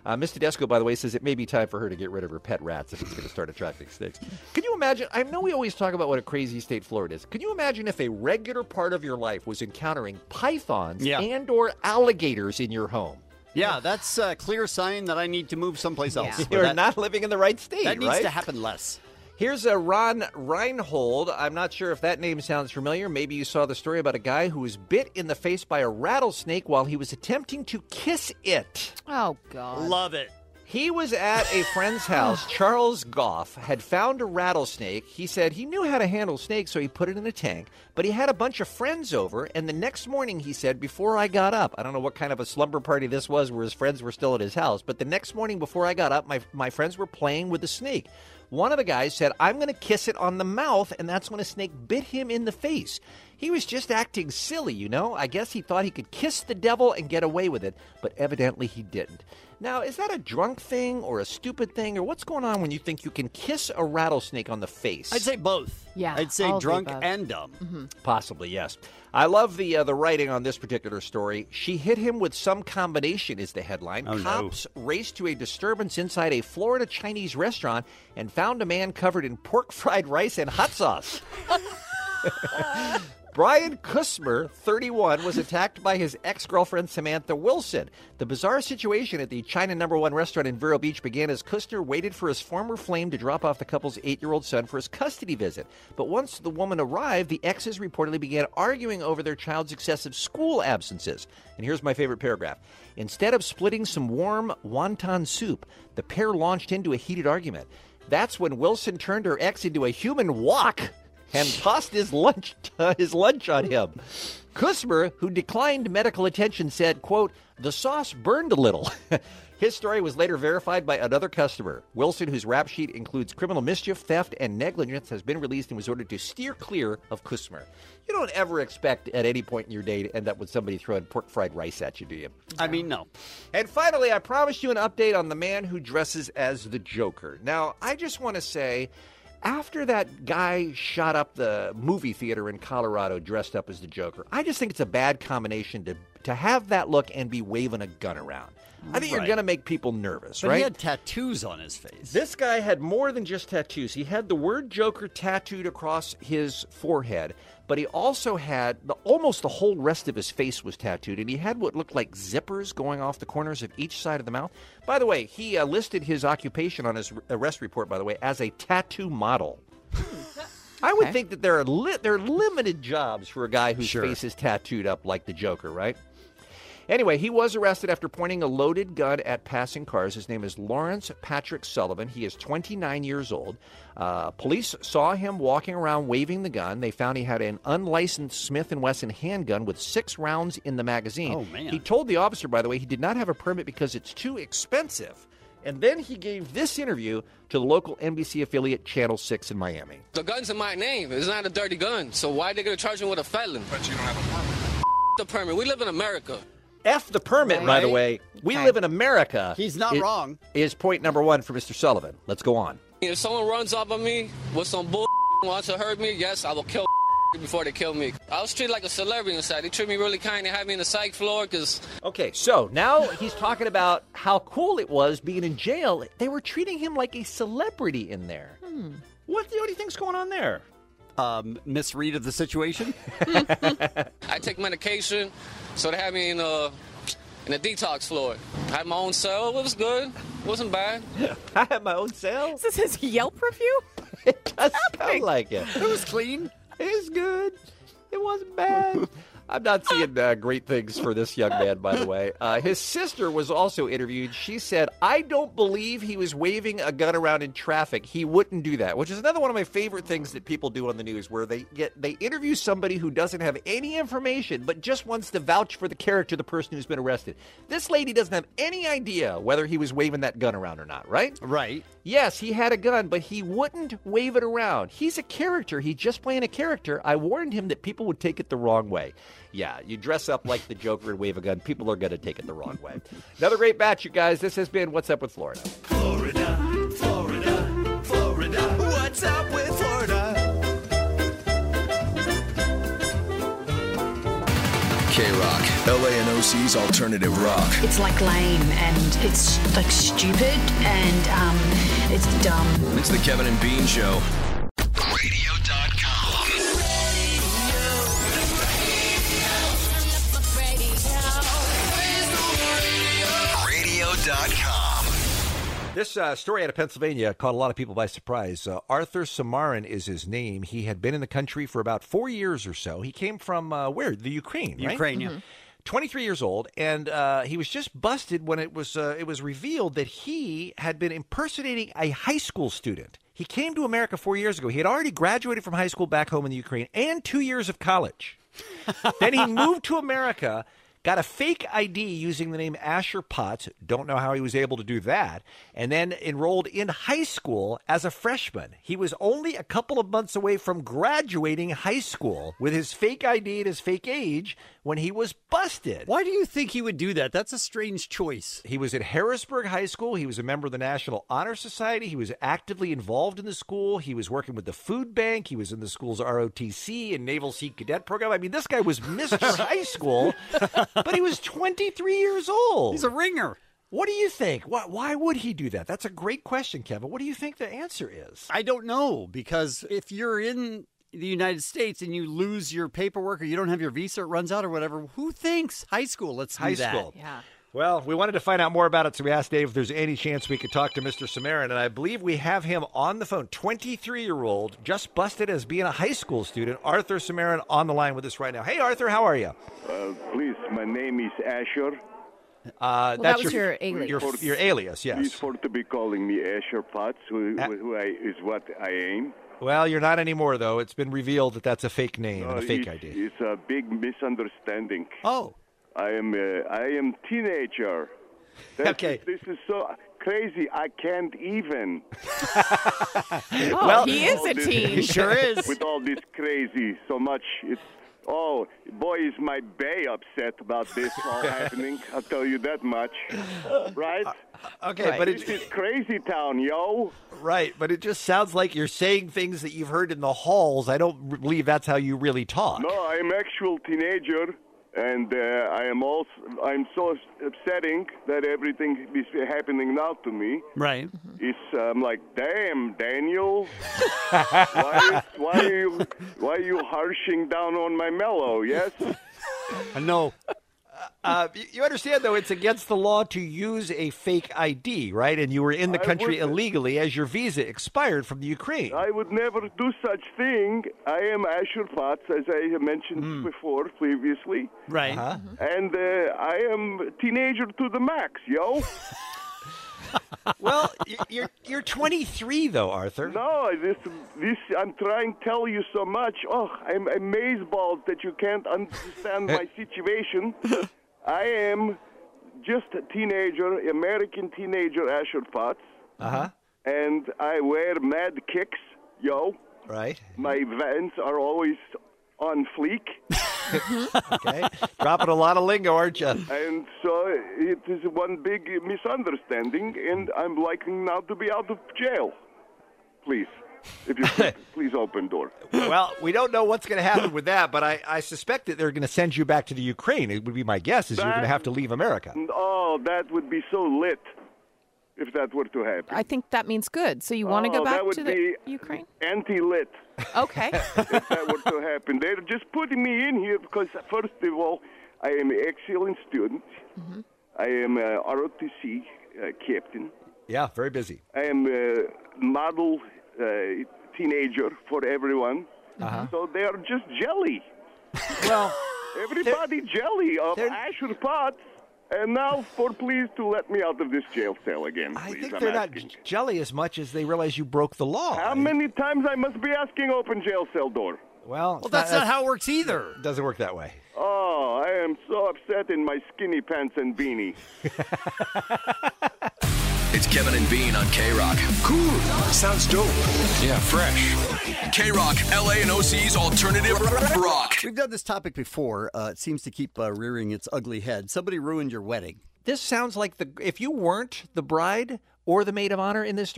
S8: Ms. Tedesco, by the way, says it may be time for her to get rid of her pet rats if it's going to start attracting snakes. Can you imagine? I know we always talk about what a crazy state Florida is. Can you imagine if a regular part of your life was encountering pythons and or alligators in your home?
S7: Yeah, that's a clear sign that I need to move someplace else.
S8: You're not living in the right state,
S7: That needs
S8: right?
S7: to happen less.
S8: Here's a Ron Reinhold. I'm not sure if that name sounds familiar. Maybe you saw the story about a guy who was bit in the face by a rattlesnake while he was attempting to kiss it.
S9: Oh, God.
S7: Love it.
S8: He was at a friend's house. Charles Goff had found a rattlesnake. He said he knew how to handle snakes, so he put it in a tank. But he had a bunch of friends over, and the next morning, he said, before I got up, I don't know what kind of a slumber party this was where his friends were still at his house, but the next morning before I got up, my friends were playing with the snake. One of the guys said, I'm going to kiss it on the mouth, and that's when a snake bit him in the face. He was just acting silly, you know. I guess he thought he could kiss the devil and get away with it, but evidently he didn't. Now, is that a drunk thing or a stupid thing, or what's going on when you think you can kiss a rattlesnake on the face?
S7: I'd say both.
S9: Yeah,
S7: I'd say
S9: all of the
S7: drunk
S9: above.
S7: and dumb.
S9: Mm-hmm.
S8: Possibly, yes. I love the writing on this particular story. She hit him with some combination is the headline.
S7: Oh, no.
S8: Cops raced to a disturbance inside a Florida Chinese restaurant and found a man covered in pork fried rice and hot sauce. Brian Kusmer, 31, was attacked by his ex-girlfriend Samantha Wilson. The bizarre situation at the China No. 1 restaurant in Vero Beach began as Kusner waited for his former flame to drop off the couple's 8-year-old son for his custody visit. But once the woman arrived, the exes reportedly began arguing over their child's excessive school absences. And here's my favorite paragraph. Instead of splitting some warm wonton soup, the pair launched into a heated argument. That's when Wilson turned her ex into a human wok and tossed his lunch on him. Kusmer, who declined medical attention, said, quote, the sauce burned a little. His story was later verified by another customer. Wilson, whose rap sheet includes criminal mischief, theft, and negligence, has been released and was ordered to steer clear of Kusmer. You don't ever expect at any point in your day to end up with somebody throwing pork fried rice at you, do you?
S7: I mean, no.
S8: And finally, I promised you an update on the man who dresses as the Joker. Now, I just want to say, after that guy shot up the movie theater in Colorado dressed up as the Joker, I just think it's a bad combination to have that look and be waving a gun around. I think you're going to make people nervous,
S7: But
S8: right?
S7: he had tattoos on his face.
S8: This guy had more than just tattoos. He had the word Joker tattooed across his forehead, but he also had almost the whole rest of his face was tattooed, and he had what looked like zippers going off the corners of each side of the mouth. By the way, he listed his occupation on his arrest report, by the way, as a tattoo model. I would think that there are limited jobs for a guy whose face is tattooed up like the Joker, right? Anyway, he was arrested after pointing a loaded gun at passing cars. His name is Lawrence Patrick Sullivan. He is 29 years old. Police saw him walking around waving the gun. They found he had an unlicensed Smith & Wesson handgun with 6 rounds in the magazine.
S7: Oh, man.
S8: He told the officer, by the way, he did not have a permit because it's too expensive. And then he gave this interview to the local NBC affiliate Channel 6 in Miami.
S2: The gun's in my name. It's not a dirty gun. So why are they going to charge me with a felon? But you don't have a permit. The permit. We live in America.
S8: F the permit, by the way. We live in America.
S7: He's not wrong.
S8: Is point number 1 for Mr. Sullivan. Let's go on.
S2: If someone runs up on me with some bull wants to hurt me, yes, I will kill before they kill me. I was treated like a celebrity inside. They treated me really kind. They had me in the psych floor because...
S8: Okay, so now he's talking about how cool it was being in jail. They were treating him like a celebrity in there. What do you think's going on there?
S7: Misread of the situation?
S2: I take medication, so they had me in a detox floor. I had my own cell. It was good. It wasn't bad.
S8: I had my own cell?
S9: Is this his Yelp review?
S8: It does sound like it.
S7: It was clean.
S8: It was good. It wasn't bad. I'm not seeing great things for this young man, by the way. His sister was also interviewed. She said, I don't believe he was waving a gun around in traffic. He wouldn't do that, which is another one of my favorite things that people do on the news, where they interview somebody who doesn't have any information but just wants to vouch for the character of the person who's been arrested. This lady doesn't have any idea whether he was waving that gun around or not, right?
S7: Right.
S8: Yes, he had a gun, but he wouldn't wave it around. He's a character. He's just playing a character. I warned him that people would take it the wrong way. Yeah, you dress up like the Joker and wave a gun, people are going to take it the wrong way. Another great batch, you guys. This has been What's Up with Florida.
S3: Florida, Florida, Florida. What's up with Florida?
S6: K-Rock, LA and OC's alternative rock.
S12: It's like lame and it's like stupid and it's dumb.
S6: It's the Kevin and Bean Show. Radio.com.
S8: This story out of Pennsylvania caught a lot of people by surprise. Arthur Samarin is his name. He had been in the country for about 4 years or so. He came from where? The Ukraine, right?
S7: Ukraine, yeah.
S8: 23 years old, and he was just busted when it was revealed that he had been impersonating a high school student. He came to America 4 years ago. He had already graduated from high school back home in the Ukraine and 2 years of college. Then he moved to America, got a fake ID using the name Asher Potts. Don't know how he was able to do that. And then enrolled in high school as a freshman. He was only a couple of months away from graduating high school with his fake ID and his fake age when he was busted.
S7: Why do you think he would do that? That's a strange choice.
S8: He was at Harrisburg High School. He was a member of the National Honor Society. He was actively involved in the school. He was working with the food bank. He was in the school's ROTC and Naval Sea Cadet program. I mean, this guy was Mr. High School, but he was 23 years old.
S7: He's a ringer.
S8: What do you think? Why would he do that? That's a great question, Kevin. What do you think the answer is?
S7: I don't know, because if you're in the United States and you lose your paperwork or you don't have your visa, it runs out or whatever, who thinks high school? Let's do that.
S8: High school.
S9: Yeah.
S8: Well, we wanted to find out more about it, so we asked Dave if there's any chance we could talk to Mr. Samarin, and I believe we have him on the phone. 23-year-old, just busted as being a high school student. Arthur Samarin on the line with us right now. Hey, Arthur, how are you?
S20: Please, my name is Asher.
S9: That
S8: that's
S9: was your alias.
S8: Your alias, yes.
S20: Please for to be calling me Asher Potts, who is what I am.
S8: Well, you're not anymore, though. It's been revealed that that's a fake name and a fake ID.
S20: It's a big misunderstanding.
S7: Oh.
S20: I am teenager.
S8: Okay.
S20: This is so crazy. I can't even.
S9: Well, he is a teen.
S7: He sure is.
S20: With all this crazy, so much. Oh, boy, is my bae upset about this all happening. I'll tell you that much. Right?
S8: Okay,
S20: right.
S8: But
S20: this is crazy town, yo.
S8: Right, but it just sounds like you're saying things that you've heard in the halls. I don't believe that's how you really talk.
S20: No, I'm actual teenager. And I'm so upsetting that everything is happening now to me.
S7: Right.
S20: I'm like, damn, Daniel, why are you harshing down on my mellow? Yes.
S7: No.
S8: You understand, though, it's against the law to use a fake ID, right? And you were in the country illegally as your visa expired from the Ukraine.
S20: I would never do such thing. I am Asher Potts, as I mentioned before, previously.
S7: Right.
S8: Uh-huh.
S20: And I am a teenager to the max, yo.
S8: Well, you're 23, though, Arthur.
S20: No, this I'm trying to tell you so much. Oh, I'm amazeballs that you can't understand my situation. I am just a teenager, American teenager, Asher Potts.
S8: Uh-huh.
S20: And I wear mad kicks, yo.
S8: Right.
S20: My Vans are always on fleek.
S8: Okay. Dropping a lot of lingo, aren't you?
S20: And so it is one big misunderstanding, and I'm likely now to be out of jail. Please, if you could, please open door.
S8: Well, we don't know what's going to happen with that, but I suspect that they're going to send you back to the Ukraine. It would be my guess is you're going to have to leave America.
S20: Oh, that would be so lit if that were to happen.
S9: I think that means good. So you want to go back to the Ukraine?
S20: Anti-lit.
S9: Okay.
S20: If that were to happen. They're just putting me in here because, first of all, I am an excellent student. Mm-hmm. I am a ROTC captain.
S8: Yeah, very busy.
S20: I am a model teenager for everyone.
S8: Uh-huh.
S20: So they are just jelly.
S8: Well,
S20: everybody jelly of Asher Potts. And now, please to let me out of this jail cell again, please.
S8: I think they're not jelly as much as they realize you broke the law.
S20: How many times I must be asking open jail cell door?
S8: Well,
S7: that's not how it works either.
S8: It doesn't work that way.
S20: Oh, I am so upset in my skinny pants and beanie.
S6: It's Kevin and Bean on K-Rock.
S4: Cool. Sounds dope.
S6: Yeah, fresh. K-Rock, LA and OC's alternative rock.
S7: We've done this topic before. It seems to keep rearing its ugly head. Somebody ruined your wedding.
S8: This sounds like if you weren't the bride or the maid of honor in this story,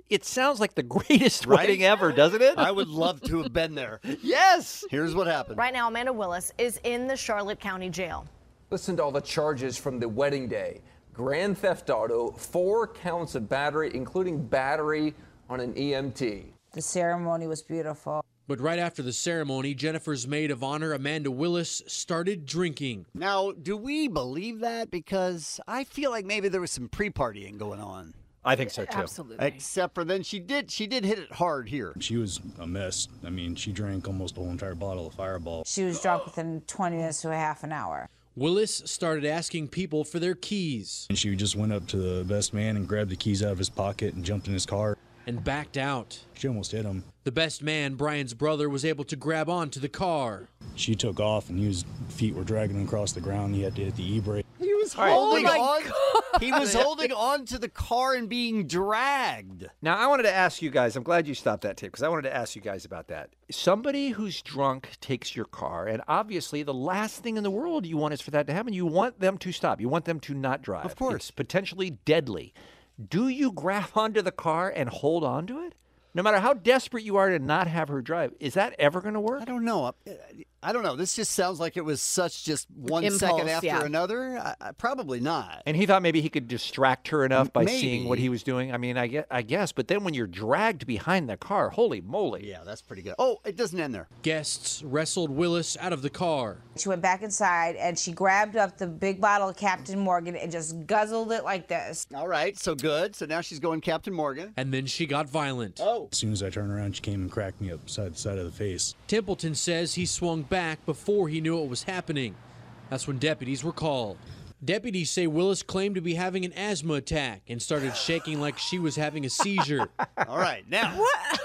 S8: It sounds like the greatest
S7: Right?
S8: wedding ever, doesn't it?
S7: I would love to have been there.
S8: Yes.
S7: Here's what happened.
S1: Right now, Amanda Willis is in the Charlotte County Jail.
S22: Listen to all the charges from the wedding day. Grand theft auto, 4 counts of battery, including battery on an EMT.
S23: The ceremony was beautiful.
S24: But right after the ceremony, Jennifer's maid of honor, Amanda Willis, started drinking.
S7: Now, do we believe that? Because I feel like maybe there was some pre-partying going on.
S8: I think so, too.
S9: Absolutely.
S7: Except for then she did hit it hard here.
S25: She was a mess. I mean, she drank almost a whole entire bottle of Fireball.
S23: She was drunk within 20 minutes to a half an hour.
S24: Willis started asking people for their keys.
S25: And she just went up to the best man and grabbed the keys out of his pocket and jumped in his car.
S24: And backed out.
S25: She almost hit him.
S24: The best man, Brian's brother, was able to grab onto the car.
S25: She took off and his feet were dragging him across the ground. He had to hit the e-brake.
S7: He was holding on. He was holding on to the car and being dragged.
S8: Now, I wanted to ask you guys, I'm glad you stopped that tape, because I wanted to ask you guys about that. Somebody who's drunk takes your car, and obviously the last thing in the world you want is for that to happen. You want them to stop. You want them to not drive.
S7: Of course.
S8: It's potentially deadly. Do you grab onto the car and hold on to it? No matter how desperate you are to not have her drive, is that ever going to work?
S7: I don't know. I don't know. This just sounds like it was such just one
S9: Impulse,
S7: second after
S9: yeah.
S7: another. Probably not.
S8: And he thought maybe he could distract her enough by
S7: Maybe.
S8: seeing what he was doing. I mean, I guess. But then when you're dragged behind the car, holy moly.
S7: Yeah, that's pretty good. Oh, it doesn't end there.
S24: Guests wrestled Willis out of the car.
S23: She went back inside and she grabbed up the big bottle of Captain Morgan and just guzzled it like this.
S7: All right, so good. So now she's going Captain Morgan.
S24: And then she got violent.
S7: Oh.
S25: As soon as I turned around, she came and cracked me upside the side of the face.
S24: Templeton says he swung back before he knew what was happening. That's when deputies were called. Deputies say Willis claimed to be having an asthma attack and started shaking like she was having a seizure.
S7: All right, now.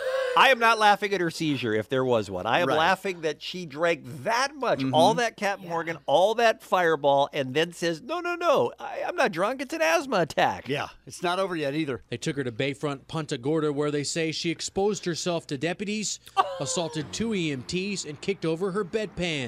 S8: I am not laughing at her seizure if there was one. I am
S7: Right.
S8: laughing that she drank that much, all that Captain Morgan, all that Fireball, and then says, no, I'm not drunk. It's an asthma attack.
S7: Yeah, it's not over yet either.
S24: They took her to Bayfront Punta Gorda, where they say she exposed herself to deputies, assaulted 2 EMTs, and kicked over her bedpan.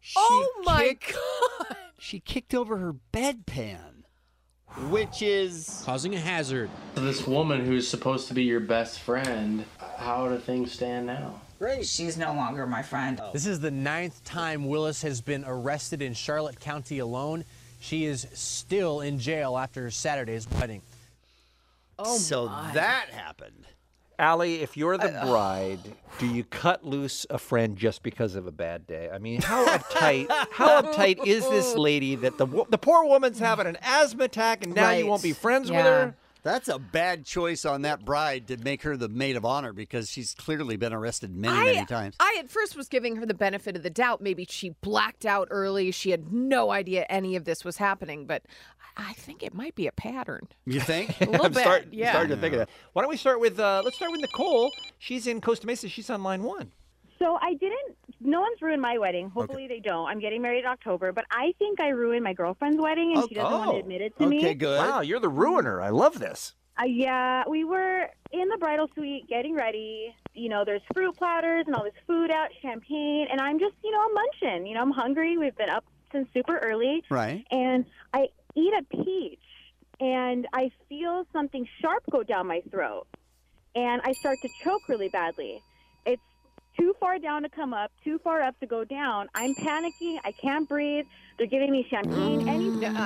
S9: God.
S7: She kicked over her bedpan, which is
S24: causing a hazard.
S2: This woman who's supposed to be your best friend, how do things stand now?
S23: Great. She's no longer my friend.
S26: This is the 9th time Willis has been arrested in Charlotte County alone. She is still in jail after Saturday's wedding.
S9: Oh,
S7: so
S9: my.
S7: that happened.
S8: Allie, if you're the bride, do you cut loose a friend just because of a bad day? I mean, how uptight is this lady that the poor woman's having an asthma attack and now you
S9: Right.
S8: won't be friends with
S9: Yeah.
S8: her?
S7: That's a bad choice on that bride to make her the maid of honor because she's clearly been arrested many times.
S9: I at first was giving her the benefit of the doubt. Maybe she blacked out early. She had no idea any of this was happening, but I think it might be a pattern.
S7: You think?
S9: A little bit,
S8: starting
S9: yeah.
S8: to think of that. Why don't we start with, let's start with Nicole. She's in Costa Mesa. She's on line 1.
S19: So no one's ruined my wedding. Hopefully they don't. I'm getting married in October, but I think I ruined my girlfriend's wedding, and she doesn't want to admit it to me.
S7: Okay, good.
S8: Wow, you're the ruiner. I love this.
S19: Yeah, we were in the bridal suite getting ready. You know, there's fruit platters and all this food out, champagne, and I'm just, I'm munching. I'm hungry. We've been up since super early.
S7: Right.
S19: And I eat a peach, and I feel something sharp go down my throat, and I start to choke really badly. It's too far down to come up, too far up to go down. I'm panicking. I can't breathe. They're giving me champagne.
S9: Kevin,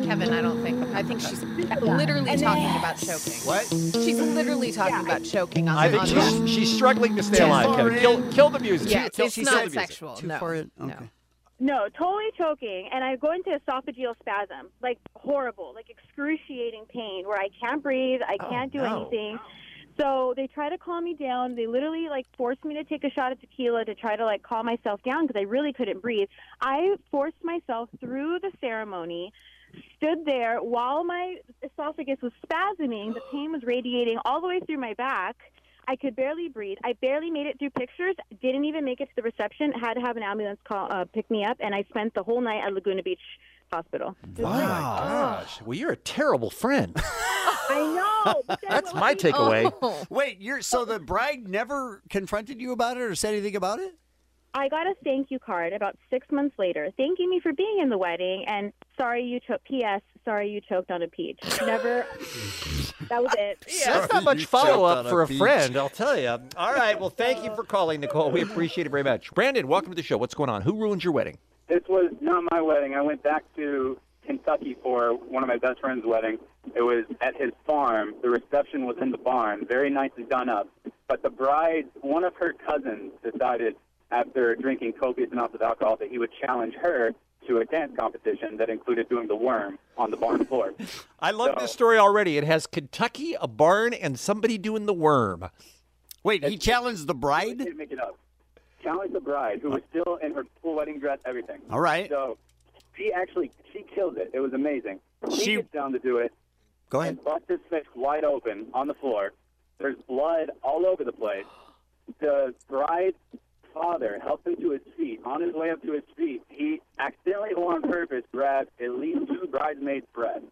S9: I think she's literally talking about choking.
S7: What?
S9: She's literally talking about choking on
S8: I
S9: the
S8: think she's struggling to stay alive, Kevin. Kill the music.
S9: Yeah,
S8: Kill
S9: it's
S8: the
S9: not
S8: music.
S9: sexual.
S7: Too
S9: No.
S7: far in? Okay.
S9: No.
S19: No, totally choking, and I go into esophageal spasm, like horrible, like excruciating pain where I can't breathe, I can't do anything. So they try to calm me down. They literally forced me to take a shot of tequila to try to calm myself down because I really couldn't breathe. I forced myself through the ceremony, stood there while my esophagus was spasming. The pain was radiating all the way through my back. I could barely breathe. I barely made it through pictures. Didn't even make it to the reception. Had to have an ambulance pick me up, and I spent the whole night at Laguna Beach Hospital.
S8: Wow. Oh, my gosh. Well, you're a terrible friend.
S19: I know. But
S8: That's my takeaway.
S7: Wait, so the bride never confronted you about it or said anything about it?
S19: I got a thank you card about 6 months later, thanking me for being in the wedding, and sorry you choked on a peach. Never. That was it.
S8: Yeah, that's not much follow-up for a friend, I'll tell you. All right, well, thank you for calling, Nicole. We appreciate it very much. Brandon, welcome to the show. What's going on? Who ruined your wedding?
S5: This was not my wedding. I went back to Kentucky for one of my best friend's wedding. It was at his farm. The reception was in the barn, very nicely done up. But the bride, one of her cousins, decided after drinking copious amounts of alcohol that he would challenge her to a dance competition that included doing the worm on the barn floor.
S8: I love this story already. It has Kentucky, a barn, and somebody doing the worm.
S7: Wait, he challenged the bride?
S5: I didn't make it up. Challenged the bride, who was still in her full wedding dress, everything.
S7: All right.
S5: So she killed it. It was amazing. She gets down to do it.
S7: Go ahead.
S5: And busts his face wide open on the floor. There's blood all over the place. The bride's father helped him to his feet. On his way up to his feet, he accidentally or on purpose grabbed at least 2 bridesmaids' breasts.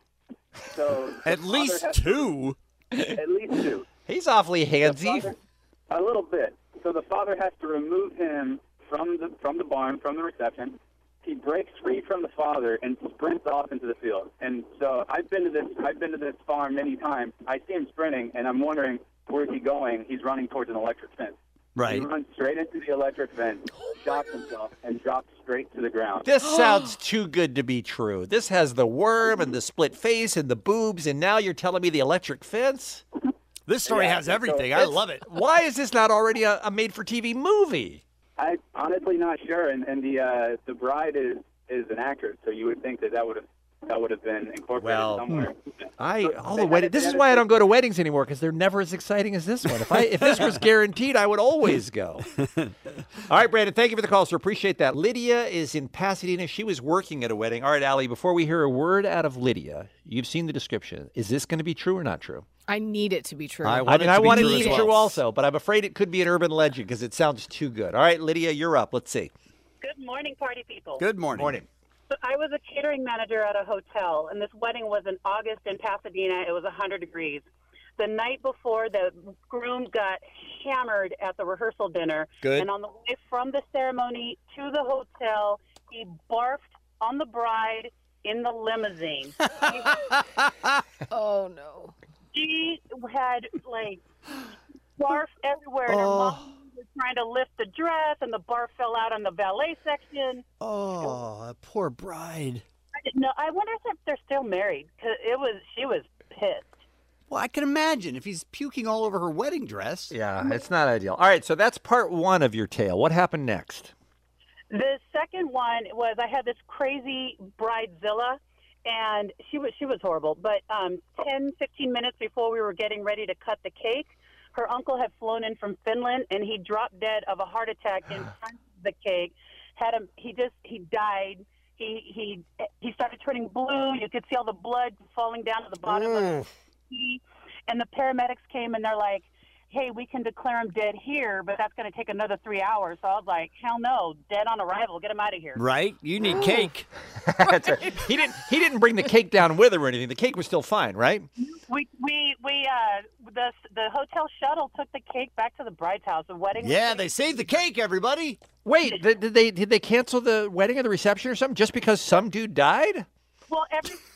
S5: So
S7: At least 2?
S5: At least 2.
S8: He's awfully handsy.
S5: A little bit. So the father has to remove him from the barn, from the reception. He breaks free from the father and sprints off into the field. And so I've been to this farm many times. I see him sprinting, and I'm wondering, where's he going? He's running towards an electric fence.
S7: Right.
S5: He runs straight into the electric fence, shocks himself, and drops straight to the ground.
S8: This sounds too good to be true. This has the worm and the split face and the boobs, and now you're telling me the electric fence?
S7: This story has everything. I love it.
S8: Why is this not already a made-for-TV movie?
S5: I'm honestly not sure, and the bride is an actress, so you would think that would have been incorporated somewhere.
S8: This is why I don't go to weddings anymore, because they're never as exciting as this one. If this was guaranteed, I would always go. All right, Brandon, thank you for the call, sir. Appreciate that. Lydia is in Pasadena. She was working at a wedding. All right, Allie, before we hear a word out of Lydia, you've seen the description. Is this going to be true or not true?
S9: I need it to be true.
S8: I want it to be true also, but I'm afraid it could be an urban legend because it sounds too good. All right, Lydia, you're up. Let's see.
S10: Good morning, party people.
S8: Good morning.
S10: So I was a catering manager at a hotel, and this wedding was in August in Pasadena. It was 100 degrees. The night before, the groom got hammered at the rehearsal dinner.
S7: Good.
S10: And on the way from the ceremony to the hotel, he barfed on the bride in the limousine.
S9: Oh, no.
S10: She had, barf everywhere, and her mom was trying to lift the dress, and the barf fell out on the valet section.
S7: Oh, poor bride.
S10: I wonder if they're still married, because she was pissed.
S7: Well, I can imagine if he's puking all over her wedding dress.
S8: Yeah, it's not ideal. All right, so that's part one of your tale. What happened next?
S10: The second one was I had this crazy bridezilla, and she was horrible. But 10, 15 minutes before we were getting ready to cut the cake, her uncle had flown in from Finland, and he dropped dead of a heart attack in front of the cake. He died. He started turning blue. You could see all the blood falling down to the bottom of his feet. And the paramedics came, and they're like, hey, we can declare him dead here, but that's going to take another 3 hours. So I was like, hell no, dead on arrival. Get him out of here.
S7: Right? You need cake.
S8: That's right. He didn't bring the cake down with him or anything. The cake was still fine, right?
S10: The hotel shuttle took the cake back to the bride's house. The wedding.
S7: Yeah, they saved the cake, everybody.
S8: Wait, did they cancel the wedding or the reception or something just because some dude died?
S10: Well,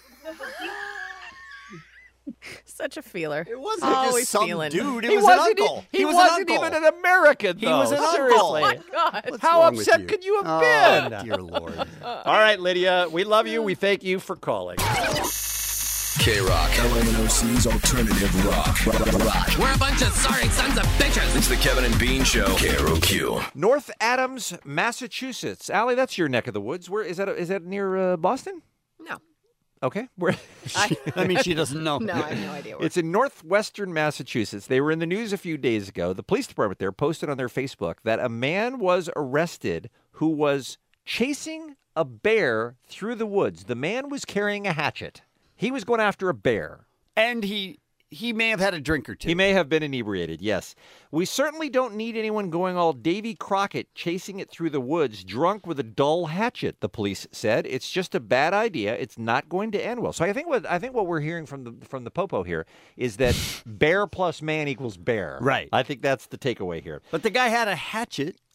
S9: Such a feeler.
S7: It wasn't
S9: always
S7: just some
S9: feeling.
S7: dude. It was an uncle.
S8: He wasn't even an American, though.
S7: He was an uncle.
S8: Seriously.
S7: Oh, my
S9: God.
S8: How upset could you have been?
S7: Oh, dear Lord.
S8: All right, Lydia, we love you. We thank you for calling.
S6: K-Rock, LANOC's alternative rock.
S3: We're a bunch of sorry sons of bitches.
S6: It's the Kevin and Bean Show. KROQ.
S8: North Adams, Massachusetts. Allie, that's your neck of the woods. Where is that? Is that near Boston?
S9: No.
S8: Okay. Where?
S7: I mean, she doesn't know.
S9: No, I have no idea.
S8: It's in northwestern Massachusetts. They were in the news a few days ago. The police department there posted on their Facebook that a man was arrested who was chasing a bear through the woods. The man was carrying a hatchet. He was going after a bear.
S7: And he may have had a drink or two.
S8: He may have been inebriated, yes. We certainly don't need anyone going all Davy Crockett chasing it through the woods drunk with a dull hatchet, the police said. It's just a bad idea. It's not going to end well. So I think what we're hearing from the popo here is that bear plus man equals bear.
S7: Right.
S8: I think that's the takeaway here.
S7: But the guy had a hatchet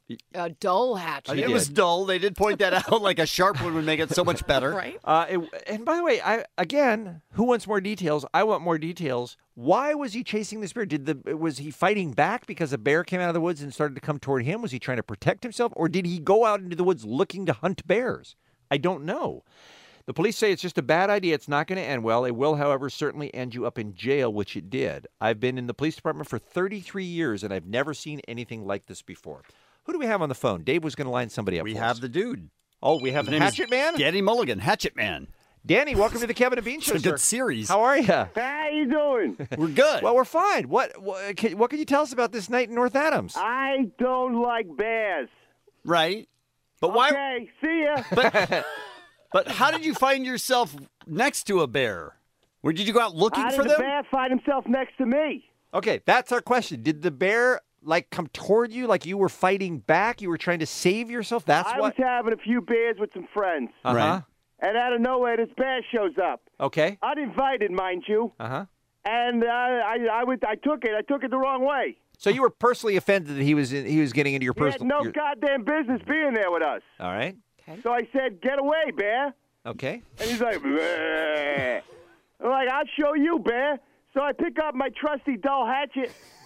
S9: A dull hatchet.
S7: It was dull. They did point that out. Like a sharp one would make it so much better.
S9: Right.
S8: And by the way, who wants more details? I want more details. Why was he chasing this bear? Was he fighting back because a bear came out of the woods and started to come toward him? Was he trying to protect himself? Or did he go out into the woods looking to hunt bears? I don't know. The police say it's just a bad idea. It's not going to end well. It will, however, certainly end you up in jail, which it did. I've been in the police department for 33 years, and I've never seen anything like this before. Who do we have on the phone? Dave was going to line somebody up.
S7: We
S8: for
S7: have
S8: us.
S7: the dude.
S8: Oh, we have the Hatchet Man?
S7: Danny Mulligan, Hatchet Man.
S8: Danny, welcome to the Kevin and Bean Show.
S7: It's a good series.
S8: How are you?
S18: How you doing?
S7: We're good.
S8: Well, we're fine. What can you tell us about this night in North Adams?
S18: I don't like bears.
S7: Right. But why?
S18: Okay, see ya.
S7: But how did you find yourself next to a bear? Where did you go out looking for
S18: How did
S7: them?
S18: the bear find himself next to me?
S8: Okay, that's our question. Did the bear come toward you like you were fighting back? You were trying to save yourself?
S18: I was having a few beers with some friends.
S8: Uh-huh.
S18: And out of nowhere, this bear shows up.
S8: Okay.
S18: Uninvited, mind you.
S8: Uh-huh.
S18: And I took it the wrong way.
S8: So you were personally offended that he was getting into your
S18: He had
S8: personal.
S18: no goddamn business being there with us.
S8: All right.
S18: So I said, "Get away, bear."
S8: Okay.
S18: And he's like, "Bleh." I'm like, "I'll show you, bear." So I pick up my trusty dull hatchet.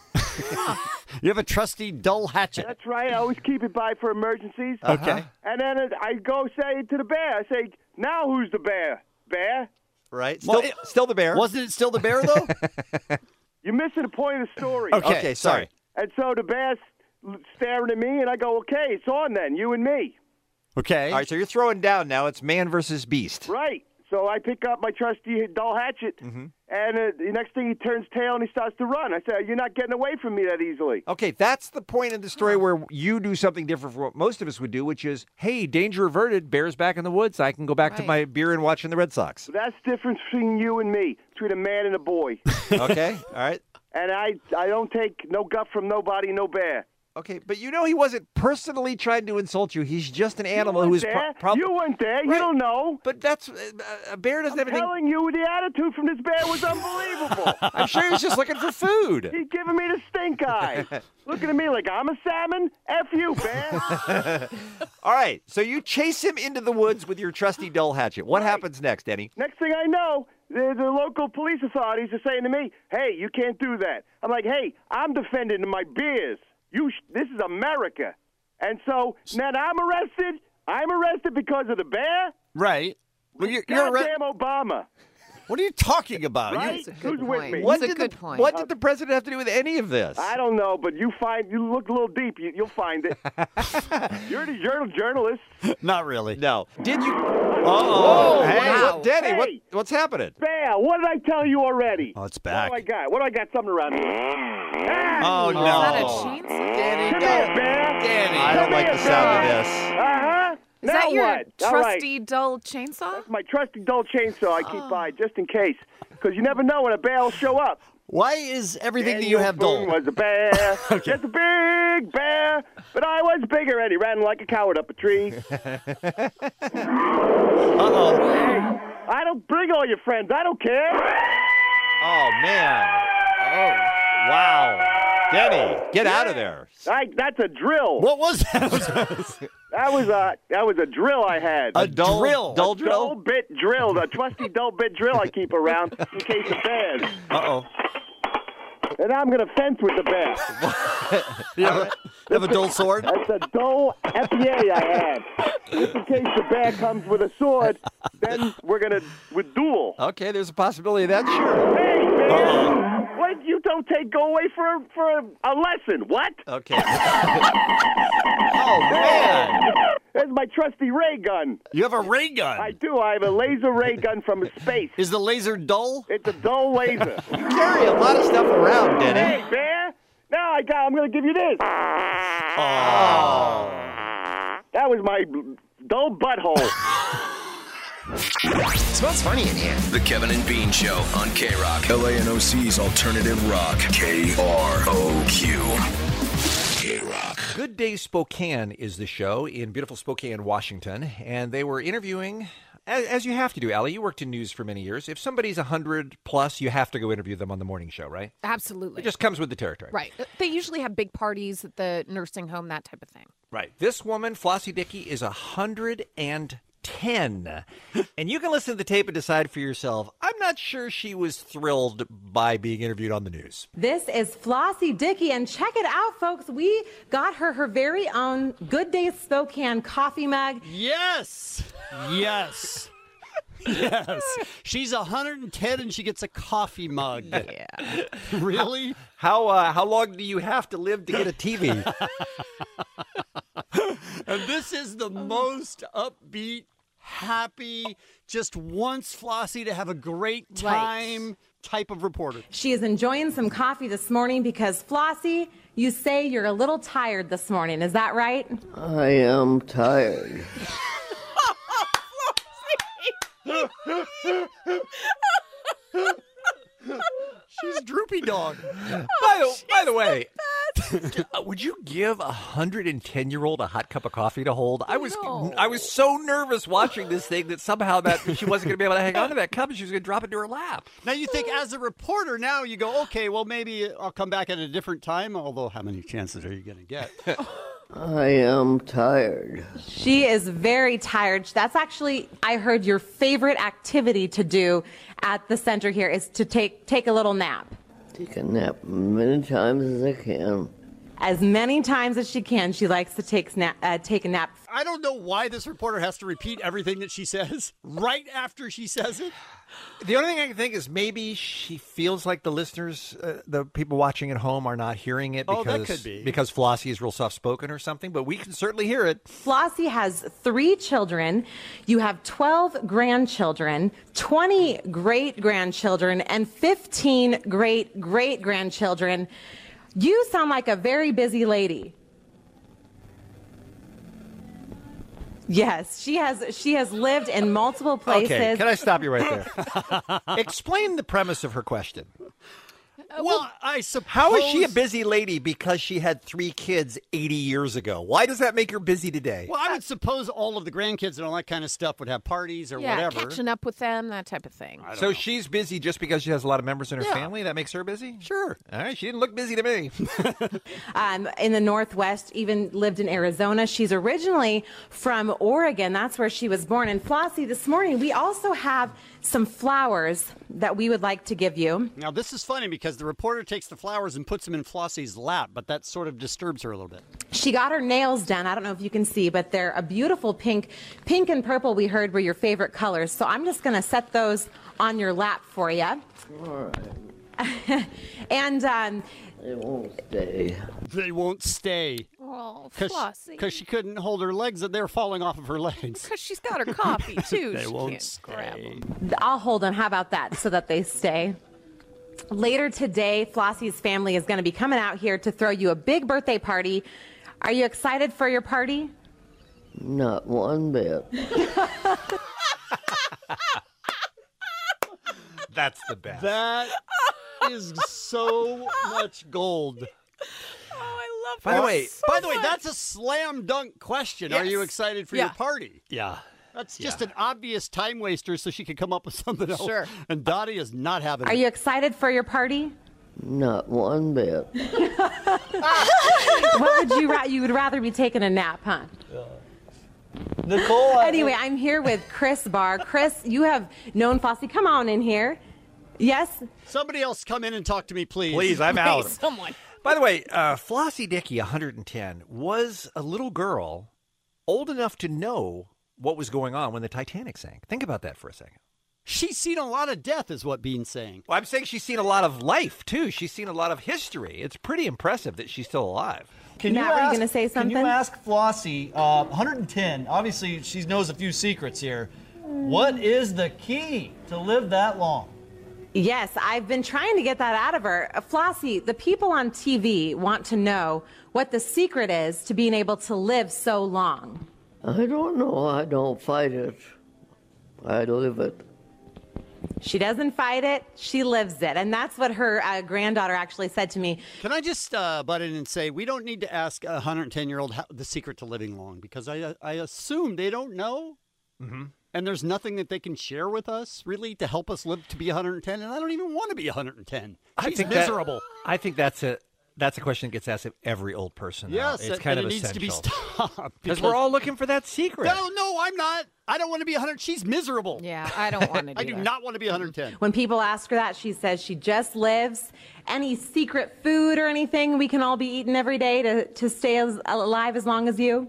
S7: You have a trusty dull hatchet.
S18: That's right. I always keep it by for emergencies.
S7: Okay.
S18: And then I go say to the bear, I say, "Now who's the bear? Bear?"
S8: Right.
S7: Still
S8: the bear.
S7: Wasn't it still the bear, though?
S18: You're missing the point of the story.
S8: Okay, sorry.
S18: And so the bear's staring at me, and I go, "Okay, it's on then, you and me."
S7: Okay.
S8: All right, so you're throwing down now. It's man versus beast.
S18: Right. So I pick up my trusty dull hatchet, and the next thing he turns tail and he starts to run. I said, "You're not getting away from me that easily."
S8: Okay, that's the point of the story where you do something different from what most of us would do, which is, hey, danger averted, bear's back in the woods. I can go back to my beer and watching the Red Sox.
S18: So that's the difference between you and me, between a man and a boy.
S8: Okay, all right.
S18: And I don't take no guff from nobody, no bear.
S8: Okay, but you know he wasn't personally trying to insult you. He's just an animal who is probably...
S18: You weren't there. You don't know.
S8: But that's... a bear doesn't have anything...
S18: I'm telling you, the attitude from this bear was unbelievable.
S8: I'm sure he's just looking for food.
S18: He's giving me the stink eye. Looking at me like I'm a salmon. F you, bear.
S8: All right, so you chase him into the woods with your trusty dull hatchet. What happens next, Eddie?
S18: Next thing I know, the local police authorities are saying to me, "Hey, you can't do that." I'm like, "Hey, I'm defending my beers. This is America." And so then I'm arrested. I'm arrested because of the bear.
S7: Right. Well, you're
S18: goddamn Obama.
S7: What are you talking about?
S18: Right? Who's with me?
S8: What did the president have to do with any of this?
S18: I don't know, but you look a little deep. You'll find it. You're the journalist.
S7: Not really.
S8: No. Did you?
S7: Uh-oh.
S8: Hey,
S7: Wow.
S8: Danny,
S18: Hey.
S8: what's happening?
S18: Bear, what did I tell you already?
S7: Oh, it's back.
S18: What do I got? What do I got? Something around here.
S7: Oh, no.
S9: Is that a chainsaw?
S8: Danny,
S18: Come here, bear.
S7: Danny.
S8: I don't like the sound of this.
S18: Uh-huh.
S9: Is that your
S18: what? All right.
S9: trusty dull chainsaw?
S18: That's my trusty dull chainsaw I keep by just in case. Because you never know when a bear will show up.
S7: Why is everything that
S18: Daniel
S7: you have dull?
S18: Boone was a bear, just a big bear, but I was bigger and he ran like a coward up a tree.
S7: Uh-oh.
S18: Hey, I don't bring all your friends. I don't care.
S8: Oh, man. Oh, wow. Danny, get out of there.
S18: That's a drill.
S7: What was that?
S18: That was a drill I had.
S7: A drill?
S8: Dull drill?
S18: Dull bit drill. The trusty dull bit drill I keep around in case of bears.
S7: Uh-oh.
S18: And I'm going to fence with the bear.
S7: You have a dull sword?
S18: That's a dull FPA I had. Just in case the bear comes with a sword, then we're duel.
S8: Okay, there's a possibility of that, sure.
S18: Hey, man! What you don't go away for a lesson? What?
S8: Okay. Oh, man.
S18: There's my trusty ray gun.
S7: You have a ray gun?
S18: I do. I have a laser ray gun from space.
S7: Is the laser dull?
S18: It's a dull laser.
S8: You carry a lot of stuff around, Danny.
S18: Hey, bear! Now I'm going to give you this.
S8: Oh.
S18: That was my dull butthole.
S6: Smells funny in here. The Kevin and Bean Show on K-Rock. LANOC's alternative rock. KROQ. K-Rock.
S8: Good Day Spokane is the show in beautiful Spokane, Washington. And they were interviewing as you have to do, Allie. You worked in news for many years. If somebody's 100 plus, you have to go interview them on the morning show, right?
S9: Absolutely.
S8: It just comes with the territory.
S9: Right. They usually have big parties at the nursing home, that type of thing.
S8: Right. This woman, Flossie Dickey, is 110. And you can listen to the tape and decide for yourself. I'm not sure she was thrilled by being interviewed on the news.
S11: This is Flossie Dickey, and check it out, folks. We got her very own Good Day Spokane coffee mug.
S7: Yes. Yes. Yes. She's 110 and she gets a coffee mug.
S9: Yeah.
S7: Really?
S8: How long do you have to live to get a TV?
S7: And this is the most upbeat, happy, just wants Flossie to have a great time type of reporter.
S11: She is enjoying some coffee this morning because, Flossie, you say you're a little tired this morning. Is that right?
S13: I am tired.
S7: She's droopy dog.
S8: By the way, would you give a 110-year-old a hot cup of coffee to hold? I was so nervous watching this thing that somehow that she wasn't going to be able to hang on to that cup and she was going to drop it to her lap.
S7: Now you think, as a reporter, now you go, okay, well maybe I'll come back at a different time. Although, how many chances are you going to get?
S13: I am tired.
S11: She is very tired. That's actually, I heard, your favorite activity to do at the center here is to take a little nap.
S13: Take a nap many times as I can.
S11: As many times as she can, she likes to take a nap.
S7: I don't know why this reporter has to repeat everything that she says right after she says it.
S8: The only thing I can think is maybe she feels like the listeners, the people watching at home, are not hearing it because,
S7: that could be.
S8: Because Flossie is real soft-spoken or something, but we can certainly hear it.
S11: Flossie has 3 children. You have 12 grandchildren, 20 great-grandchildren, and 15 great-great-grandchildren. You sound like a very busy lady. Yes, she has lived in multiple places.
S8: Okay, can I stop you right there? Explain the premise of her question.
S7: Well, I suppose...
S8: How is she a busy lady because she had 3 kids 80 years ago? Why does that make her busy today?
S7: Well, I would suppose all of the grandkids and all that kind of stuff would have parties or whatever.
S9: Catching up with them, that type of thing.
S8: So she's busy just because she has a lot of members in her family? That makes her busy?
S7: Sure.
S8: All right, she didn't look busy to me.
S11: In the Northwest, even lived in Arizona. She's originally from Oregon. That's where she was born. And Flossie, this morning, we also have some flowers that we would like to give you.
S7: Now, this is funny because the reporter takes the flowers and puts them in Flossie's lap, but that sort of disturbs her a little bit.
S11: She got her nails done. I don't know if you can see, but they're a beautiful pink. Pink and purple, we heard, were your favorite colors. So I'm just going to set those on your lap for you.
S13: All right.
S11: And
S13: They won't stay.
S7: They won't stay.
S9: Oh, Flossie.
S7: Because she couldn't hold her legs and they're falling off of her legs.
S9: Because she's got her coffee, too.
S7: They
S9: She
S7: won't
S9: can't grab
S7: stay.
S9: 'em.
S11: I'll hold them. How about that? So that they stay. Later today, Flossie's family is going to be coming out here to throw you a big birthday party. Are you excited for your party?
S13: Not one bit.
S8: That's the best.
S7: That is so much gold.
S9: I love
S8: By the way,
S7: By the way, that's a slam dunk question. Are you
S9: Yes.
S7: excited for
S9: Yeah.
S7: your party?
S8: Yeah.
S7: That's just an obvious time waster so she could come up with something else.
S9: Sure.
S7: And Dottie is not having
S11: Are
S7: it.
S11: you excited for your party?
S13: Not one bit.
S11: What would you would rather be taking a nap, huh?
S13: Nicole,
S11: Anyway, I'm here with Chris Barr. Chris, you have known Flossie. Come on in here. Yes?
S7: Somebody else come in and talk to me, please.
S8: Please, I'm out.
S9: Someone.
S8: By the way, Flossie Dickey, 110, was a little girl old enough to know what was going on when the Titanic sank. Think about that for a second.
S7: She's seen a lot of death, is what Bean's saying.
S8: Well, I'm saying she's seen a lot of life, too. She's seen a lot of history. It's pretty impressive that she's still alive.
S11: Matt, were you going to say something?
S14: Can you ask Flossie, 110, obviously she knows a few secrets here. What is the key to live that long?
S11: Yes, I've been trying to get that out of her. Flossie, the people on TV want to know what the secret is to being able to live so long.
S13: I don't know. I don't fight it. I live it.
S11: She doesn't fight it, she lives it. And that's what her granddaughter actually said to me.
S7: Can I just butt in and say, we don't need to ask a 110-year-old the secret to living long, because I assume they don't know.
S8: Mm-hmm.
S7: And there's nothing that they can share with us, really, to help us live to be 110. And I don't even want to be 110. She's miserable.
S8: I think that's a question that gets asked of every old person.
S7: Yes,
S8: it's kind of
S7: it needs to be
S8: essential.
S7: stopped.
S8: Because we're all looking for that secret.
S7: No, I'm not. I don't want to be 100. She's miserable.
S9: Yeah, I don't want to do
S7: I do
S9: that.
S7: not want to be 110.
S11: When people ask her that, she says she just lives. Any secret food or anything we can all be eating every day to stay alive as long as you?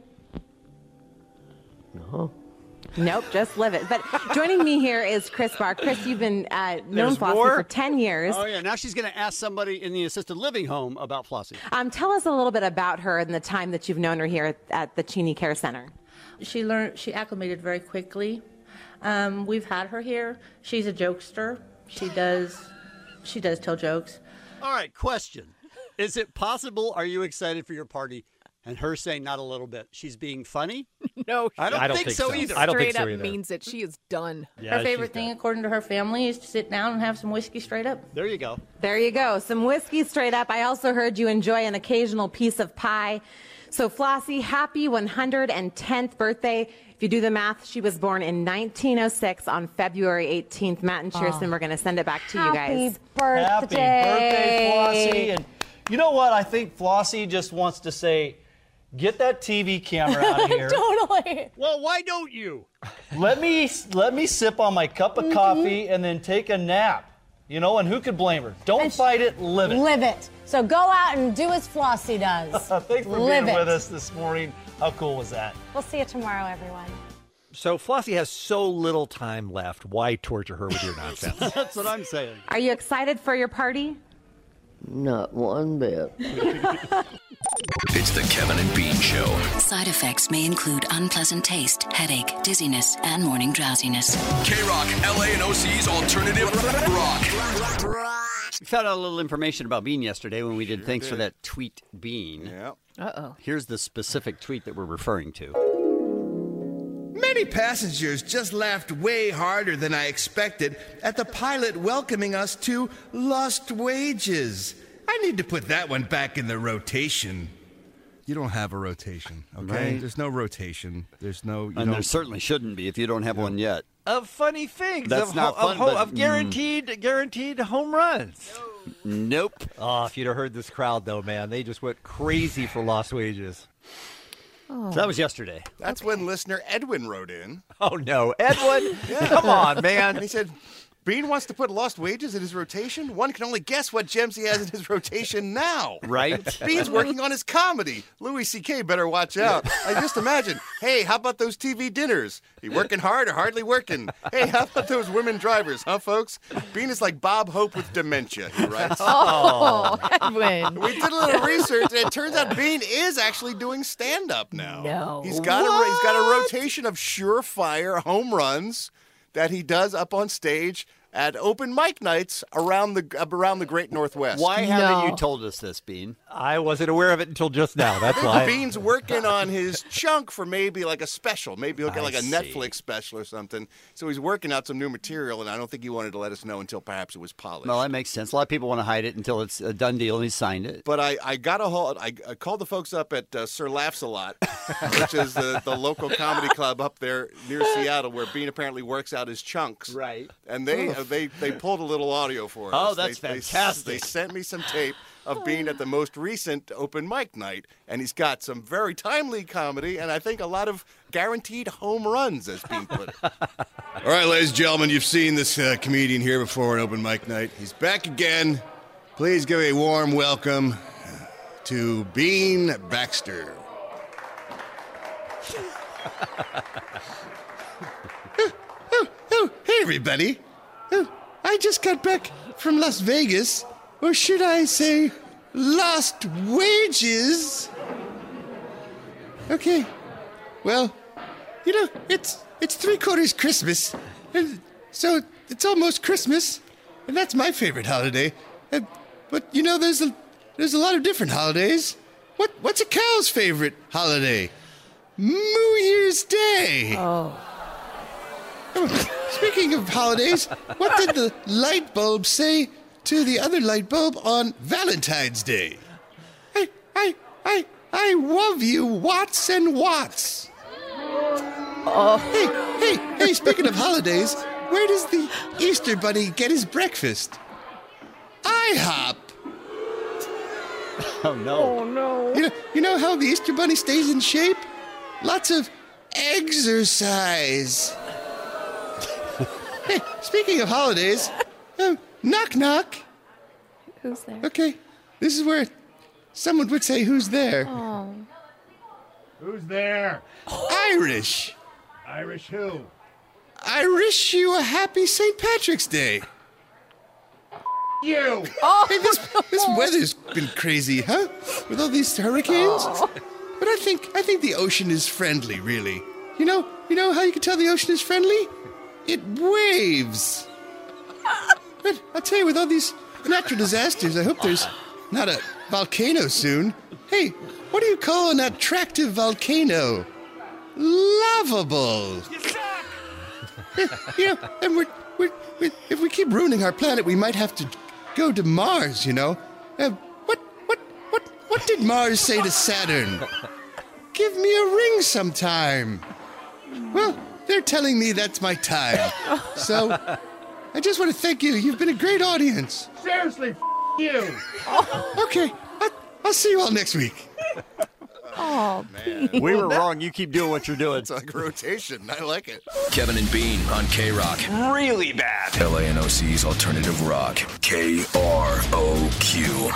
S13: No.
S11: Nope, just live it. But joining me here is Chris Barr. Chris, you've been known Flossie for 10 years.
S7: Oh, yeah. Now she's going to ask somebody in the assisted living home about Flossie.
S11: Tell us a little bit about her and the time that you've known her here at the Cheney Care Center.
S12: She acclimated very quickly. We've had her here. She's a jokester. She does tell jokes.
S7: All right, question. Is it possible, are you excited for your party? And her saying not a little bit. She's being funny?
S9: No,
S7: I don't think so either.
S9: I don't think so either. Means that she is done.
S12: Her favorite thing, according to her family, is to sit down and have some whiskey straight up.
S7: There you go.
S11: There you go. Some whiskey straight up. I also heard you enjoy an occasional piece of pie. So Flossie, happy 110th birthday. If you do the math, she was born in 1906 on February 18th. Matt and Kirsten, we're going to send it back to you guys.
S14: Happy birthday, Flossie. And you know what? I think Flossie just wants to say, get that TV camera out of here.
S9: Totally.
S7: Well, why don't you?
S14: Let me sip on my cup of coffee and then take a nap. You know, and who could blame her? Don't fight it, live it.
S15: Live it. So go out and do as Flossie does.
S14: Thanks for being with us this morning. How cool was that?
S15: We'll see you tomorrow, everyone.
S8: So Flossie has so little time left. Why torture her with your nonsense?
S7: That's what I'm saying.
S11: Are you excited for your party?
S13: Not one bit.
S6: It's the Kevin and Bean Show.
S16: Side effects may include unpleasant taste, headache, dizziness, and morning drowsiness.
S6: K-Rock, LA and OC's alternative rock.
S7: We found out a little information about Bean yesterday when we did Thanks for that tweet, Bean.
S17: Yeah.
S9: Uh-oh.
S7: Here's the specific tweet that we're referring to.
S17: Many passengers just laughed way harder than I expected at the pilot welcoming us to Lost Wages. I need to put that one back in the rotation. You don't have a rotation, okay?
S7: Right.
S17: There's no rotation. There's no...
S7: And there certainly shouldn't be if you don't have one yet.
S8: Of funny things.
S7: That's not fun,
S8: of guaranteed home runs.
S7: Nope.
S8: Oh, if you'd have heard this crowd, though, man, they just went crazy for Lost Wages.
S7: Oh. So that was yesterday.
S17: That's when listener Edwin wrote in.
S8: Oh, no. Edwin? Come on, man.
S17: And he said, Bean wants to put Lost Wages in his rotation? One can only guess what gems he has in his rotation now.
S7: Right?
S17: Bean's working on his comedy. Louis C.K. better watch out. I just imagine, hey, how about those TV dinners? He working hard or hardly working? Hey, how about those women drivers, huh, folks? Bean is like Bob Hope with dementia, he writes.
S9: Oh, Edwin.
S17: We did a little research, and it turns out Bean is actually doing stand-up now.
S9: No.
S17: He's got a rotation of surefire home runs that he does up on stage at open mic nights around the Great Northwest.
S7: Why haven't you told us this, Bean?
S8: I wasn't aware of it until just now. That's why.
S17: Bean's working on his chunk for maybe like a special. Maybe he'll get like a Netflix special or something. So he's working out some new material, and I don't think he wanted to let us know until perhaps it was polished.
S7: Well, that makes sense. A lot of people want to hide it until it's a done deal and he's signed it.
S17: But I got a hold. I called the folks up at Sir Laughs a Lot, which is the local comedy club up there near Seattle, where Bean apparently works out his chunks.
S7: Right.
S17: And they pulled a little audio for us.
S7: Oh, that's fantastic.
S17: They sent me some tape of Bean at the most recent open mic night, and he's got some very timely comedy, and I think a lot of guaranteed home runs, as Bean put it. All right, ladies and gentlemen, you've seen this comedian here before an open mic night. He's back again. Please give a warm welcome to Bean Baxter. Hey, everybody. I just got back from Las Vegas, or should I say, Lost Wages. Okay, well, you know, it's 3/4 Christmas, and so it's almost Christmas, and that's my favorite holiday. But you know, there's a lot of different holidays. What's a cow's favorite holiday? New Year's Day.
S9: Oh.
S17: Speaking of holidays, what did the light bulb say to the other light bulb on Valentine's Day? I love you, Watts and Watts.
S1: Hey, speaking of holidays, where does the Easter Bunny get his breakfast? IHOP.
S7: Oh, no.
S9: Oh, no.
S1: You know how the Easter Bunny stays in shape? Lots of exercise. Hey, speaking of holidays, knock, knock.
S9: Who's there?
S1: Okay, this is where someone would say, who's there?
S9: Oh.
S4: Who's there?
S1: Irish.
S4: Irish who?
S1: I wish you a happy St. Patrick's Day.
S4: You.
S1: Hey, this weather's been crazy, huh? With all these hurricanes. But I think the ocean is friendly, really. You know how you can tell the ocean is friendly? It waves. But I'll tell you, with all these natural disasters, I hope there's not a volcano soon. Hey, what do you call an attractive volcano? Lovable. And we're if we keep ruining our planet, we might have to go to Mars. What did Mars say to Saturn? Give me a ring sometime. Well, they're telling me that's my time. So, I just want to thank you. You've been a great audience.
S4: Seriously, you.
S1: Okay, I'll see you all next week.
S9: Oh,
S17: Man.
S7: We were wrong. You keep doing what you're doing.
S17: It's like rotation. I like it.
S6: Kevin and Bean on K-Rock. Really bad. LANOC's Alternative Rock. KROQ.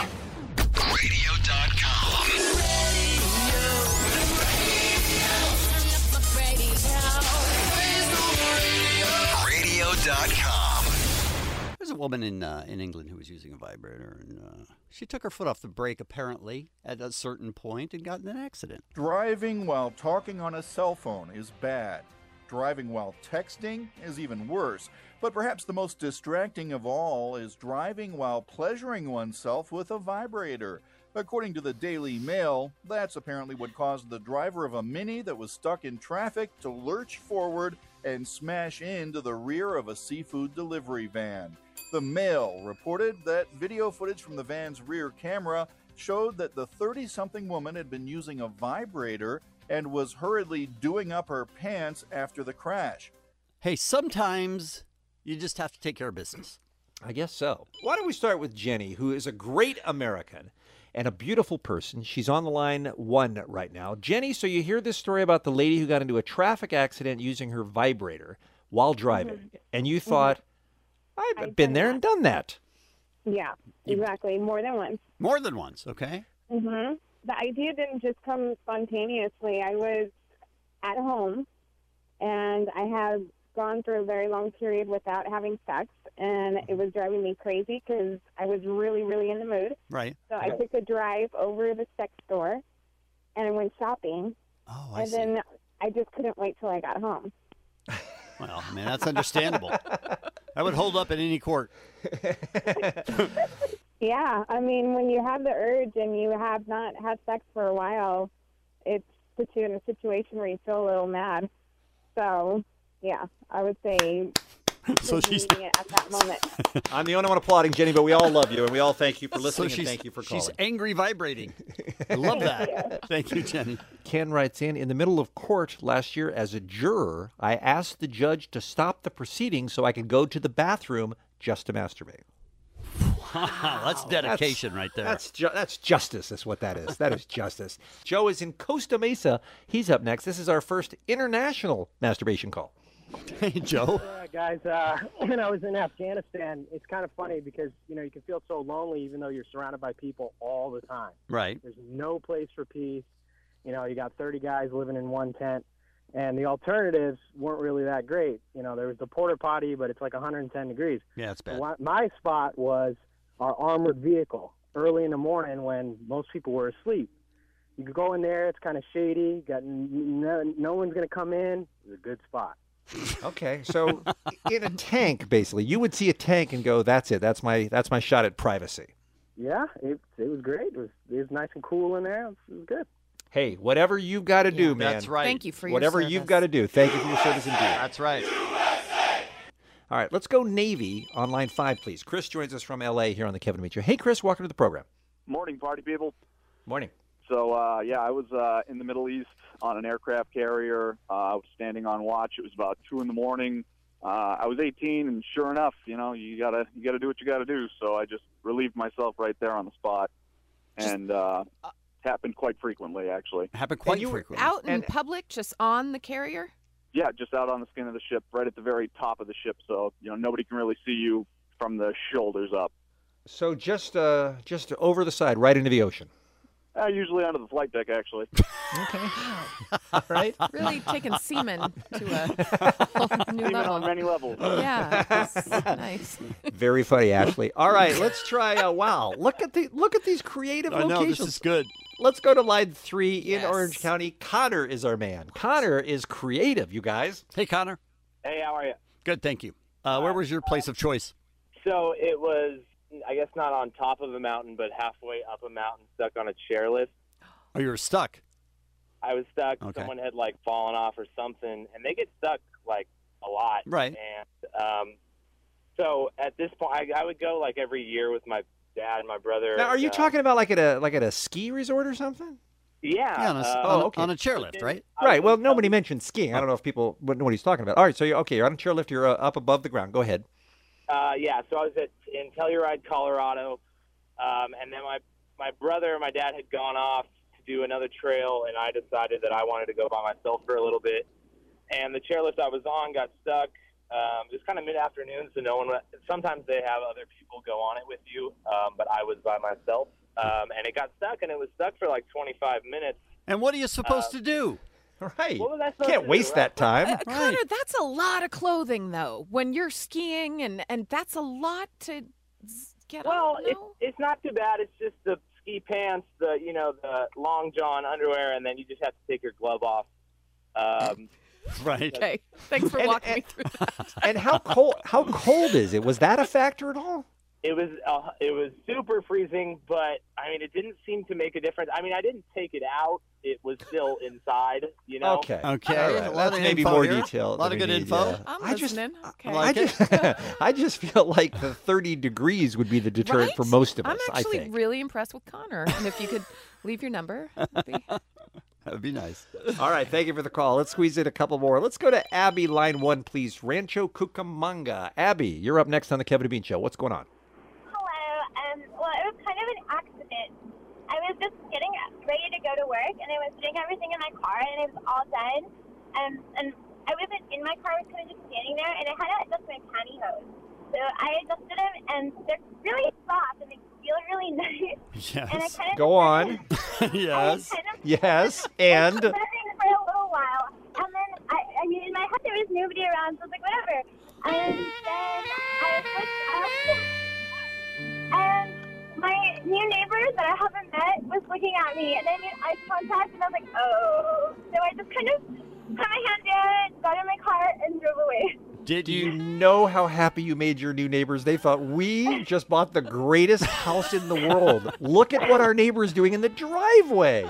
S6: Radio.com.
S7: There's a woman in England who was using a vibrator, and she took her foot off the brake, apparently, at a certain point and got in an accident.
S20: Driving while talking on a cell phone is bad. Driving while texting is even worse. But perhaps the most distracting of all is driving while pleasuring oneself with a vibrator. According to the Daily Mail, that's apparently what caused the driver of a Mini that was stuck in traffic to lurch forward and smash into the rear of a seafood delivery van. The Mail reported that video footage from the van's rear camera showed that the 30-something woman had been using a vibrator and was hurriedly doing up her pants after the crash.
S7: Hey, sometimes you just have to take care of business.
S8: I guess so. Why don't we start with Jenny, who is a great American and a beautiful person. She's on the line 1 right now. Jenny, so you hear this story about the lady who got into a traffic accident using her vibrator while driving, and you thought, I've been there and done that.
S21: Yeah, exactly. More than once.
S7: More than once, okay.
S21: Mm-hmm. The idea didn't just come spontaneously. I was at home, and I had gone through a very long period without having sex, and it was driving me crazy because I was really, really in the mood.
S7: Right.
S21: So I took a drive over to the sex store, and I went shopping.
S7: Oh,
S21: I see. Then I just couldn't wait till I got home.
S7: Well, man, that's understandable. That would hold up in any court.
S21: Yeah, I mean, when you have the urge and you have not had sex for a while, it puts you in a situation where you feel a little mad. So, yeah, I would say
S7: so she's
S21: needing it at that moment.
S8: I'm the only one applauding, Jenny, but we all love you, and we all thank you for listening, and thank you for calling.
S7: She's angry vibrating. I love that. Thank you, Jenny.
S8: Ken writes in the middle of court last year as a juror, I asked the judge to stop the proceedings so I could go to the bathroom just to masturbate.
S7: Wow, that's dedication right there.
S8: That's justice. That's what that is. That is justice. Joe is in Costa Mesa. He's up next. This is our first international masturbation call.
S7: Hey, Joe.
S22: Guys, when I was in Afghanistan, it's kind of funny because, you can feel so lonely even though you're surrounded by people all the time.
S7: Right.
S22: There's no place for peace. You got 30 guys living in one tent, and the alternatives weren't really that great. There was the porta potty, but it's like 110 degrees.
S7: Yeah, it's bad.
S22: So my spot was our armored vehicle early in the morning when most people were asleep. You could go in there. It's kind of shady. Got no one's going to come in. It's a good spot.
S8: Okay, so in a tank, basically, you would see a tank and go, "That's it. That's my shot at privacy."
S22: Yeah, it was great. It was nice and cool in there. It was good.
S8: Hey, whatever you've got to do, man.
S7: That's right.
S9: Thank you for your
S8: whatever
S9: service.
S8: you've got to do. Thank you for your service indeed.
S7: That's right.
S8: All right, let's go Navy on line 5, please. Chris joins us from L.A. here on the Kevin and Bean Show. Hey, Chris, welcome to the program.
S25: Morning, party people.
S8: Morning.
S25: So, I was in the Middle East
S2: on an aircraft carrier. I was standing on watch. It was about 2 a.m. I was 18, and sure enough, you gotta do what you gotta do. So I just relieved myself right there on the spot, and happened quite frequently, actually.
S7: Happened quite frequently.
S9: Out in public, just on the carrier?
S2: Yeah, just out on the skin of the ship, right at the very top of the ship, so nobody can really see you from the shoulders up.
S8: So just over the side, right into the ocean.
S2: Usually under the flight deck, actually.
S8: Okay. All right.
S9: Really taking semen to a new
S2: Semen
S9: level.
S2: on many levels.
S9: Yeah, that's nice.
S8: Very funny, Ashley. All right, let's try. Wow, look at these creative
S7: I know,
S8: locations.
S7: this is good.
S8: Let's go to line 3 in Orange County. Connor is our man. Connor is creative, you guys.
S7: Hey, Connor.
S19: Hey, how are you?
S7: Good, thank you. Where was your place of choice?
S19: So it was, I guess, not on top of a mountain, but halfway up a mountain, stuck on a chairlift.
S7: Oh, you were stuck.
S19: I was stuck.
S7: Okay.
S19: Someone had fallen off or something, and they get stuck a lot.
S7: Right.
S19: And so at this point, I would go every year with my dad and my brother.
S8: Now, are you talking about like at a ski resort or something?
S19: Yeah.
S7: On a chairlift, right?
S8: Right. Well, nobody mentioned skiing. I don't know if people would know what he's talking about. All right. So you're on a chairlift. You're up above the ground. Go ahead.
S19: Yeah, so I was in Telluride, Colorado, and then my brother and my dad had gone off to do another trail, and I decided that I wanted to go by myself for a little bit. And the chairlift I was on got stuck. It was kind of mid-afternoon, so no one. Sometimes they have other people go on it with you, but I was by myself, and it got stuck, and it was stuck for 25 minutes.
S7: And what are you supposed to do?
S8: Right.
S19: What was I supposed
S8: Can't
S19: to
S8: waste
S19: do,
S8: that time.
S9: Connor, that's a lot of clothing, though. When you're skiing, and that's a lot to get
S19: Well,
S9: on. No?
S19: it's not too bad. It's just the ski pants, the long john underwear, and then you just have to take your glove off.
S7: Right.
S9: Okay. Thanks for walking me through that.
S8: And how cold is it? Was that a factor at all?
S19: It was super freezing, but it didn't seem to make a difference. I didn't take it out; it was still inside.
S8: Okay.
S7: Okay.
S8: All right.
S7: A lot
S8: That's
S7: of
S8: maybe
S7: info
S8: more
S7: here.
S8: detail.
S7: A lot of
S8: than
S7: good
S8: we need,
S7: info.
S8: yeah.
S9: I'm listening. Okay.
S8: I just feel like the 30 degrees would be the deterrent
S9: Right?
S8: for most of us.
S9: I'm
S8: I
S9: actually
S8: think.
S9: really impressed with Connor. And if you could leave your number, that'd be...
S7: That would be nice.
S8: All right, thank you for the call. Let's squeeze in a couple more. Let's go to Abby, line 1, please. Rancho Cucamonga. Abby, you're up next on the Kevin and Bean Show. What's going on?
S23: Well, it was kind of an accident. I was just getting ready to go to work, and I was putting everything in my car, and it was all done. And I wasn't in my car, I was kind of just standing there, and I had to adjust my pantyhose. So I adjusted them, and they're really soft, and they feel really nice.
S8: Yes.
S23: And I kind of
S8: Go on.
S7: Yes.
S8: Yes. And
S23: for a little while, and then in my head there was nobody around, so I was like, whatever. And then I switched up, and my new neighbor that I haven't met was looking at me, and I made eye contact, and I was like, oh. So I just kind of put my hand down, got in my car, and drove away.
S8: do you know how happy you made your new neighbors? They thought, we just bought the greatest house in the world. Look at what our neighbor's doing in the driveway.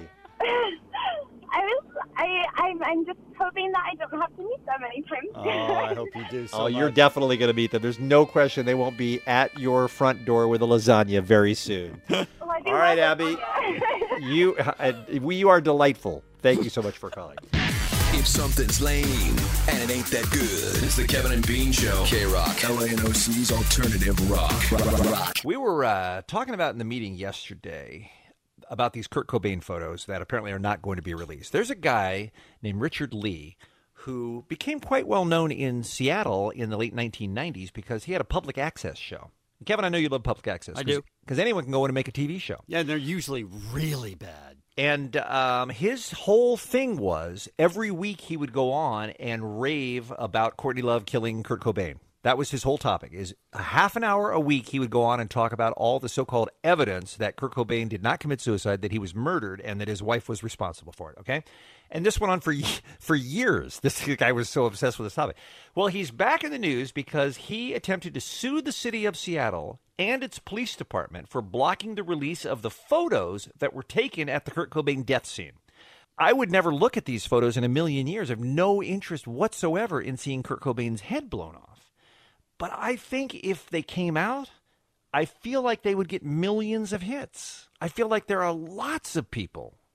S23: I'm just hoping that I don't have to meet them anytime soon.
S7: Oh, I hope you do. So
S8: You're
S7: much.
S8: definitely going to meet them. There's no question they won't be at your front door with a lasagna very soon.
S23: Well, I do
S8: All right,
S23: love
S8: Abby.
S23: lasagna.
S8: You are delightful. Thank you so much for calling.
S6: If something's lame and it ain't that good, it's the Kevin and Bean Show. K-Rock, LANOC's alternative rock.
S8: We were talking about in the meeting yesterday about these Kurt Cobain photos that apparently are not going to be released. There's a guy named Richard Lee who became quite well known in Seattle in the late 1990s because he had a public access show. Kevin, I know you love public access.
S7: I do.
S8: Because anyone can go in and make a TV show.
S7: Yeah, and they're usually really bad.
S8: And his whole thing was every week he would go on and rave about Courtney Love killing Kurt Cobain. That was his whole topic, is a half an hour a week he would go on and talk about all the so-called evidence that Kurt Cobain did not commit suicide, that he was murdered, and that his wife was responsible for it, okay? And this went on for years. This guy was so obsessed with this topic. Well, he's back in the news because he attempted to sue the city of Seattle and its police department for blocking the release of the photos that were taken at the Kurt Cobain death scene. I would never look at these photos in a million years. I have no interest whatsoever in seeing Kurt Cobain's head blown off. But I think if they came out, I feel like they would get millions of hits. I feel like there are lots of people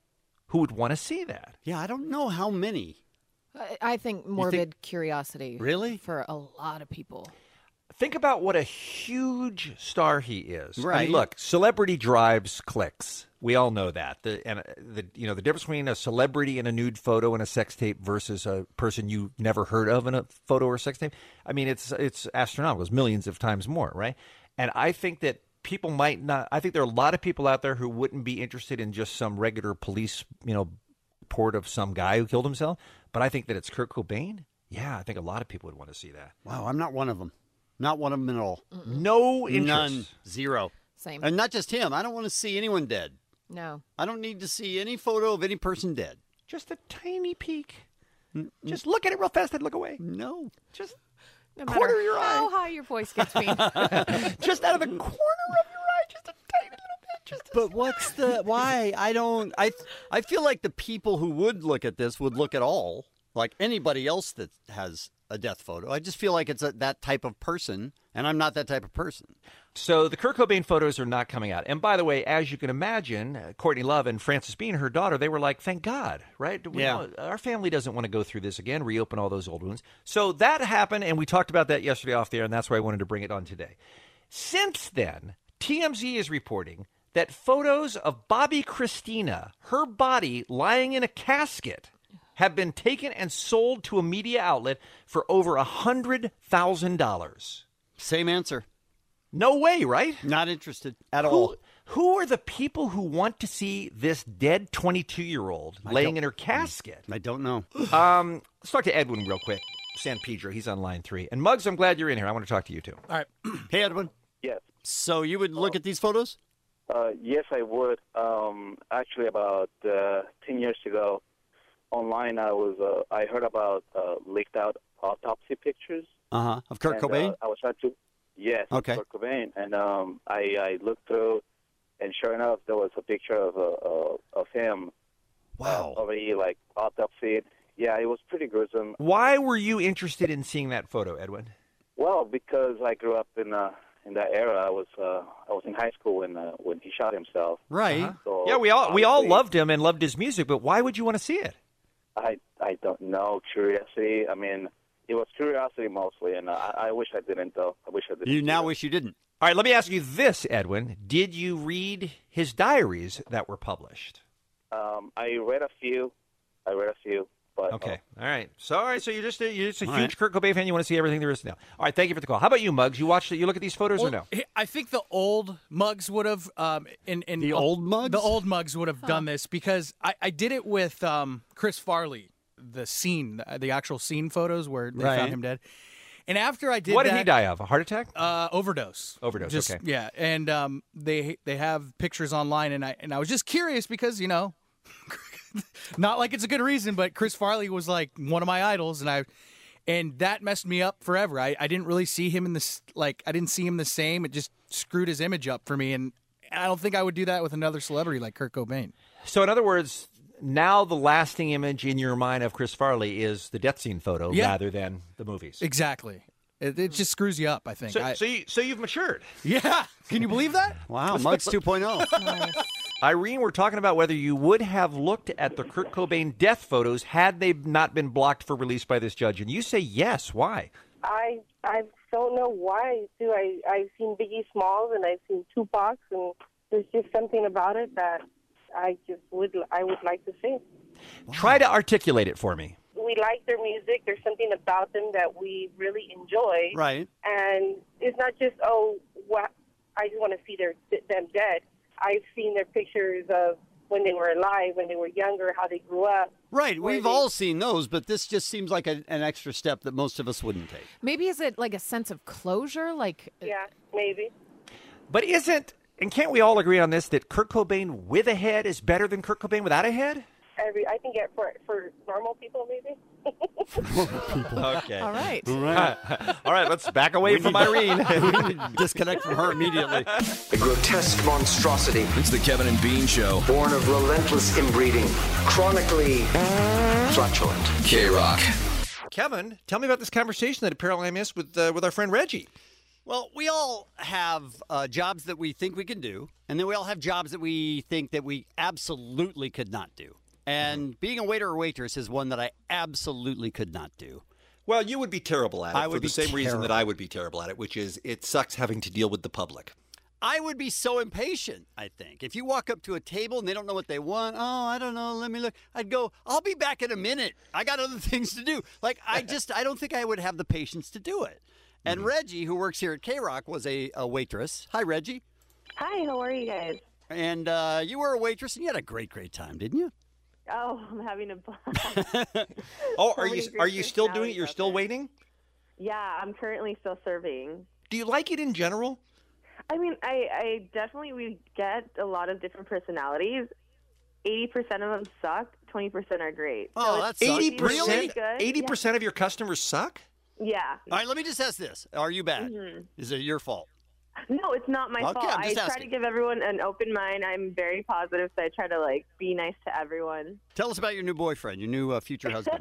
S8: who would want to see that.
S7: Yeah, I don't know how many.
S9: I think morbid curiosity.
S7: Really?
S9: For a lot of people.
S8: Think about what a huge star he is. I
S7: Right.
S8: mean, look, celebrity drives clicks. We all know that. The difference between a celebrity in a nude photo and a sex tape versus a person you never heard of in a photo or sex tape. I mean, it's astronomical. It's millions of times more, right? And I think that people might not. I think there are a lot of people out there who wouldn't be interested in just some regular police, report of some guy who killed himself. But I think that it's Kurt Cobain. Yeah, I think a lot of people would want to see that.
S7: Wow, I'm not one of them. Not one of them at all.
S8: No interest.
S7: None. Zero.
S9: Same.
S7: And not just him. I don't want to see anyone dead.
S9: No.
S7: I don't need to see any photo of any person dead.
S8: Just a tiny peek. Just look at it real fast and look away.
S7: No.
S8: Just
S9: No
S8: corner
S9: matter
S8: of your
S9: how
S8: eye.
S9: high your voice gets me.
S8: Just out of the corner of your eye. Just a tiny little bit.
S7: But what's the why? I feel like the people who would look at this would look at all, like anybody else that has a death photo. I just feel like it's that type of person, and I'm not that type of person.
S8: So the Kurt Cobain photos are not coming out. And by the way, as you can imagine, Courtney Love and Frances Bean, her daughter, they were like, thank God, right? Our family doesn't want to go through this again, reopen all those old wounds. So that happened, and we talked about that yesterday off the air, and that's why I wanted to bring it on today. Since then, TMZ is reporting that photos of Bobby Christina, her body lying in a casket, have been taken and sold to a media outlet for over $100,000.
S7: Same answer.
S8: No way, right?
S7: Not interested at all.
S8: Who are the people who want to see this dead 22-year-old laying in her casket?
S7: I don't know.
S8: Let's talk to Edwin real quick. San Pedro, he's on line 3. And Muggs, I'm glad you're in here. I want to talk to you too.
S7: All right. Hey, Edwin.
S3: Yes.
S7: So you would look at these photos?
S3: Yes, I would. Actually, about 10 years ago, online, I heard about leaked out autopsy pictures.
S7: Of Kurt Cobain?
S3: I was trying to, yes,
S7: Okay.
S3: Kurt Cobain, and I looked through, and sure enough, there was a picture of him.
S7: Wow.
S3: Already like autopsied. Yeah, it was pretty gruesome.
S8: Why were you interested in seeing that photo, Edwin?
S3: Well, because I grew up in that era. I was in high school when he shot himself.
S7: Right.
S3: So
S8: Yeah, we all
S3: obviously,
S8: loved him and loved his music, but why would you want to see it?
S3: I don't know. Curiosity. I mean, it was curiosity mostly, and I wish I didn't, though. I wish I didn't.
S7: You now wish you didn't.
S8: All right, let me ask you this, Edwin. Did you read his diaries that were published?
S3: I read a few. But
S8: Okay. All right. Sorry. So you're just a huge
S7: right.
S8: Kurt Cobain fan. You want to see everything there is now. All right. Thank you for the call. How about you, Muggs? You watched it? You look at these photos or no?
S5: I think the old Muggs would have.
S7: The old Muggs?
S5: The old Muggs would have done this because I did it with Chris Farley. The actual scene photos where they
S7: Right.
S5: found him dead. And after I did
S8: What
S5: that,
S8: did he die of? A heart attack?
S5: Overdose.
S8: Overdose. Okay.
S5: Yeah, and they have pictures online, and I was just curious because not like it's a good reason, but Chris Farley was like one of my idols, and that messed me up forever. I didn't really see him in this I didn't see him the same. It just screwed his image up for me, and I don't think I would do that with another celebrity like Kurt Cobain.
S8: So in other words, now the lasting image in your mind of Chris Farley is the death scene photo rather than the movies.
S5: Exactly. It just screws you up, I think.
S8: So you've matured.
S5: Yeah. Can you believe that?
S7: Wow, Muggs 2.0.
S8: Irene, we're talking about whether you would have looked at the Kurt Cobain death photos had they not been blocked for release by this judge. And you say yes. Why?
S10: I don't know why. I've seen Biggie Smalls and I've seen Tupac, and there's just something about it that I would like to see.
S8: Try to articulate it for me.
S10: We like their music. There's something about them that we really enjoy.
S7: Right.
S10: And it's not just, I just want to see them dead. I've seen their pictures of when they were alive, when they were younger, how they grew up.
S7: Right. We've all seen those, but this just seems like an extra step that most of us wouldn't take.
S9: Maybe is it like a sense of closure?
S10: Yeah, maybe.
S8: But and can't we all agree on this, that Kurt Cobain with a head is better than Kurt Cobain without a head?
S10: I think for normal people, maybe.
S8: Okay.
S9: All right.
S8: All right, let's back away from Irene.
S7: We need to disconnect from her immediately.
S6: A grotesque monstrosity. It's the Kevin and Bean Show. Born of relentless inbreeding. Chronically flatulent. K-Rock.
S8: Kevin, tell me about this conversation that apparently I missed with our friend Reggie.
S7: Well, we all have jobs that we think we can do, and then we all have jobs that we think that we absolutely could not do. And being a waiter or waitress is one that I absolutely could not do.
S8: Well, you would be terrible at it
S7: I
S8: for
S7: would
S8: the
S7: be
S8: same reason that
S7: terrible.
S8: I would be terrible at it, which is it sucks having to deal with the public.
S7: I would be so impatient, I think. If you walk up to a table and they don't know what they want, I don't know, let me look. I'd go, I'll be back in a minute. I got other things to do. Like, I don't think I would have the patience to do it. And Reggie, who works here at K-Rock, was a waitress. Hi, Reggie.
S12: Hi, how are you guys?
S7: And you were a waitress, and you had a great, great time, didn't you?
S12: Oh, I'm having a blast.
S8: Oh,
S12: So
S8: are
S12: many
S8: you
S12: great
S8: still doing it?
S12: personalities
S8: You're
S12: out
S8: still
S12: there.
S8: waiting?
S12: Yeah, I'm currently still serving.
S8: Do you like it in general?
S12: I mean, I definitely, we get a lot of different personalities. 80% of them suck, 20% are great.
S7: Oh,
S12: it's
S7: that's
S12: 80%, really good.
S8: 80% of your customers suck?
S12: Yeah.
S7: All right, let me just ask this. Are you bad? Is it your fault?
S12: No, it's not my
S7: Okay,
S12: fault.
S7: I'm
S12: I
S7: just
S12: try
S7: asking.
S12: to give everyone an open mind. I'm very positive, so I try to, like, be nice to everyone.
S7: Tell us about your new boyfriend, your new future husband.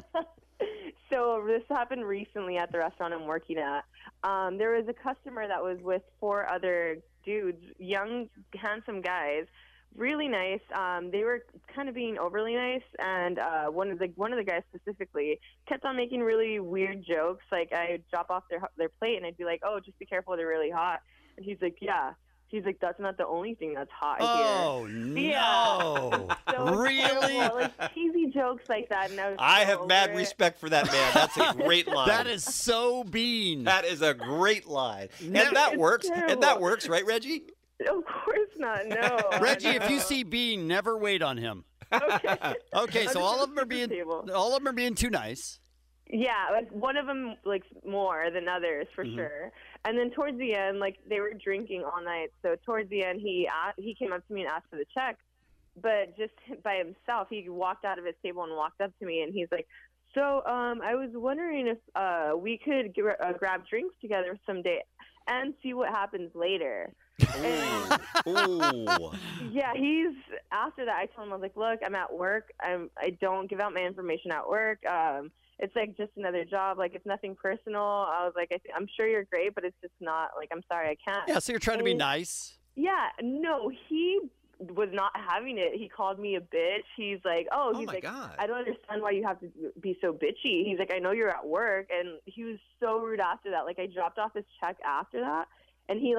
S12: So this happened recently at the restaurant I'm working at. There was a customer that was with 4 other dudes, young, handsome guys, really nice. They were kind of being overly nice, and one of the guys specifically kept on making really weird jokes. Like, I'd drop off their plate, and I'd be like, "Oh, just be careful, they're really hot." And he's like, "Yeah." He's like, "That's not the only thing that's hot
S7: Oh,
S12: here."
S7: no.
S12: Yeah. So it's
S7: Really?
S12: terrible. Like cheesy jokes like that, and I was
S8: I
S12: so
S8: have mad
S12: over it.
S8: respect for that man. That's a great line.
S7: That is so Bean.
S8: That is a great line.
S12: No,
S8: And that
S12: it's
S8: works. And that
S12: terrible.
S8: works, right, Reggie?
S12: Of course not. No.
S7: Reggie, if you
S12: No.
S7: see Bean, never wait on him. Okay, so all of them are being too nice.
S12: Yeah, like one of them like more than others for
S7: Mm-hmm.
S12: sure. And then towards the end, like they were drinking all night. So towards the end, he came up to me and asked for the check, but just by himself, he walked out of his table and walked up to me, and he's like, "So, I was wondering if we could grab drinks together someday and see what happens later."
S8: Ooh.
S12: Yeah, after that, I told him, I was like, "Look, I'm at work. I don't give out my information at work. It's like just another job. Like, it's nothing personal." I was like, "I'm sure you're great, but it's just not, like, I'm sorry, I can't."
S7: Yeah, so you're trying to be
S12: And-
S7: nice.
S12: Yeah, no, he was not having it. He called me a bitch. He's like, he's
S8: my
S12: like,
S8: God.
S12: "I don't understand why you have to be so bitchy." He's like, "I know you're at work." And he was so rude after that. Like, I dropped off his check after that, and he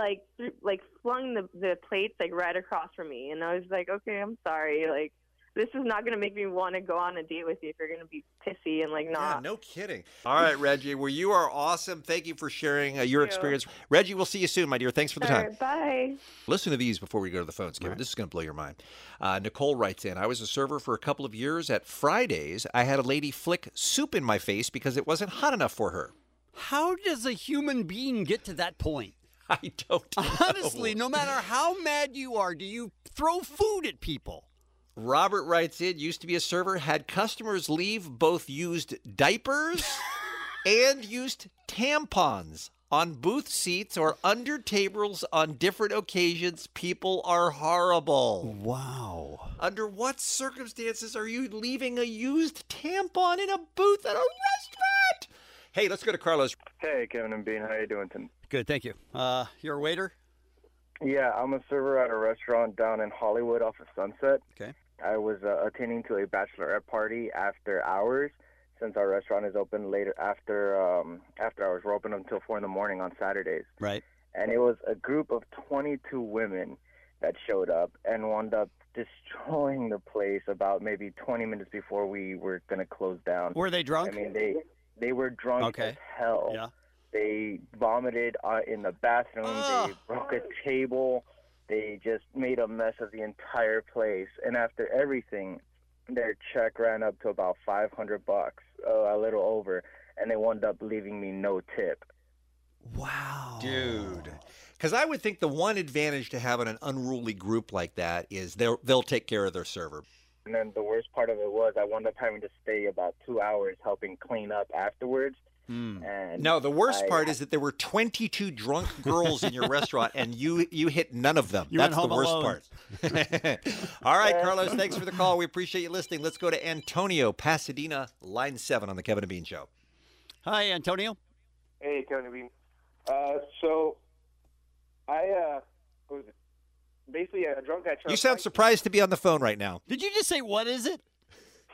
S12: flung the plates like right across from me. And I was like, "Okay, I'm sorry. Like, this is not going to make me want to go on a date with you if you're going to be pissy and like
S8: Yeah,
S12: not."
S8: no kidding. All right, Reggie. Well, you are awesome. Thank you for sharing your
S12: you.
S8: experience. Reggie, we'll see you soon, my dear. Thanks for the
S12: All
S8: time.
S12: right, bye.
S8: Listen to these before we go to the phones, Kevin. This is going to blow your mind. Nicole writes in, "I was a server for a couple of years. At Fridays, I had a lady flick soup in my face because it wasn't hot enough for her."
S7: How does a human being get to that point?
S8: I don't know.
S7: Honestly, no matter how mad you are, do you throw food at people?
S8: Robert writes in, "Used to be a server, had customers leave both used diapers and used tampons on booth seats or under tables on different occasions. People are horrible."
S7: Wow.
S8: Under what circumstances are you leaving a used tampon in a booth at a restaurant? Hey, let's go to Carlos.
S14: Hey, Kevin and Bean. How you doing tonight?
S7: Good, thank you. You're a waiter?
S14: Yeah, I'm a server at a restaurant down in Hollywood off of Sunset.
S7: Okay.
S14: I was attending to a bachelorette party after hours, since our restaurant is open later after hours. We're open until 4 in the morning on Saturdays.
S7: Right.
S14: And it was a group of 22 women that showed up and wound up destroying the place about maybe 20 minutes before we were going to close down.
S7: Were they drunk?
S14: I mean, they were drunk as hell.
S7: Yeah.
S14: They vomited in the bathroom. They broke a table. They just made a mess of the entire place. And after everything, their check ran up to about $500, a little over, and they wound up leaving me no tip.
S7: Wow.
S8: Dude. Because I would think the one advantage to having an unruly group like that is they'll take care of their server.
S14: And then the worst part of it was I wound up having to stay about 2 hours helping clean up afterwards. And
S8: No, the worst part is that there were 22 drunk girls in your restaurant, and you hit none of them.
S7: You went
S8: That's the
S7: home
S8: worst
S7: alone.
S8: part. All right, Carlos, thanks for the call. We appreciate you listening. Let's go to Antonio, Pasadena, line 7 on the Kevin and Bean Show.
S7: Hi, Antonio.
S18: Hey, Kevin and Bean. So I what was it? Basically a drunk guy.
S8: You sound surprised to be on the phone right now.
S7: Did you just say, what is it?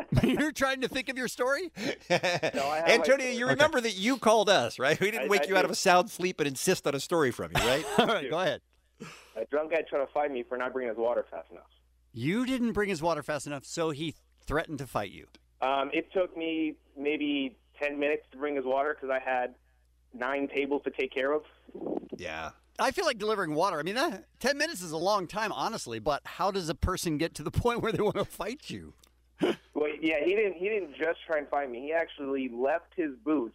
S7: You're trying to think of your story?
S8: Antonio, you remember that you called us, right? We didn't wake you out of a sound sleep and insist on a story from you, right?
S7: All right, go ahead.
S18: A drunk guy tried to fight me for not bringing his water fast enough.
S7: You didn't bring his water fast enough, so he threatened to fight you.
S18: It took me maybe 10 minutes to bring his water because I had 9 tables to take care of.
S8: Yeah.
S7: I feel like delivering water. I mean, 10 minutes is a long time, honestly, but how does a person get to the point where they want to fight you?
S18: Well, yeah, he didn't just try and fight me. He actually left his booth,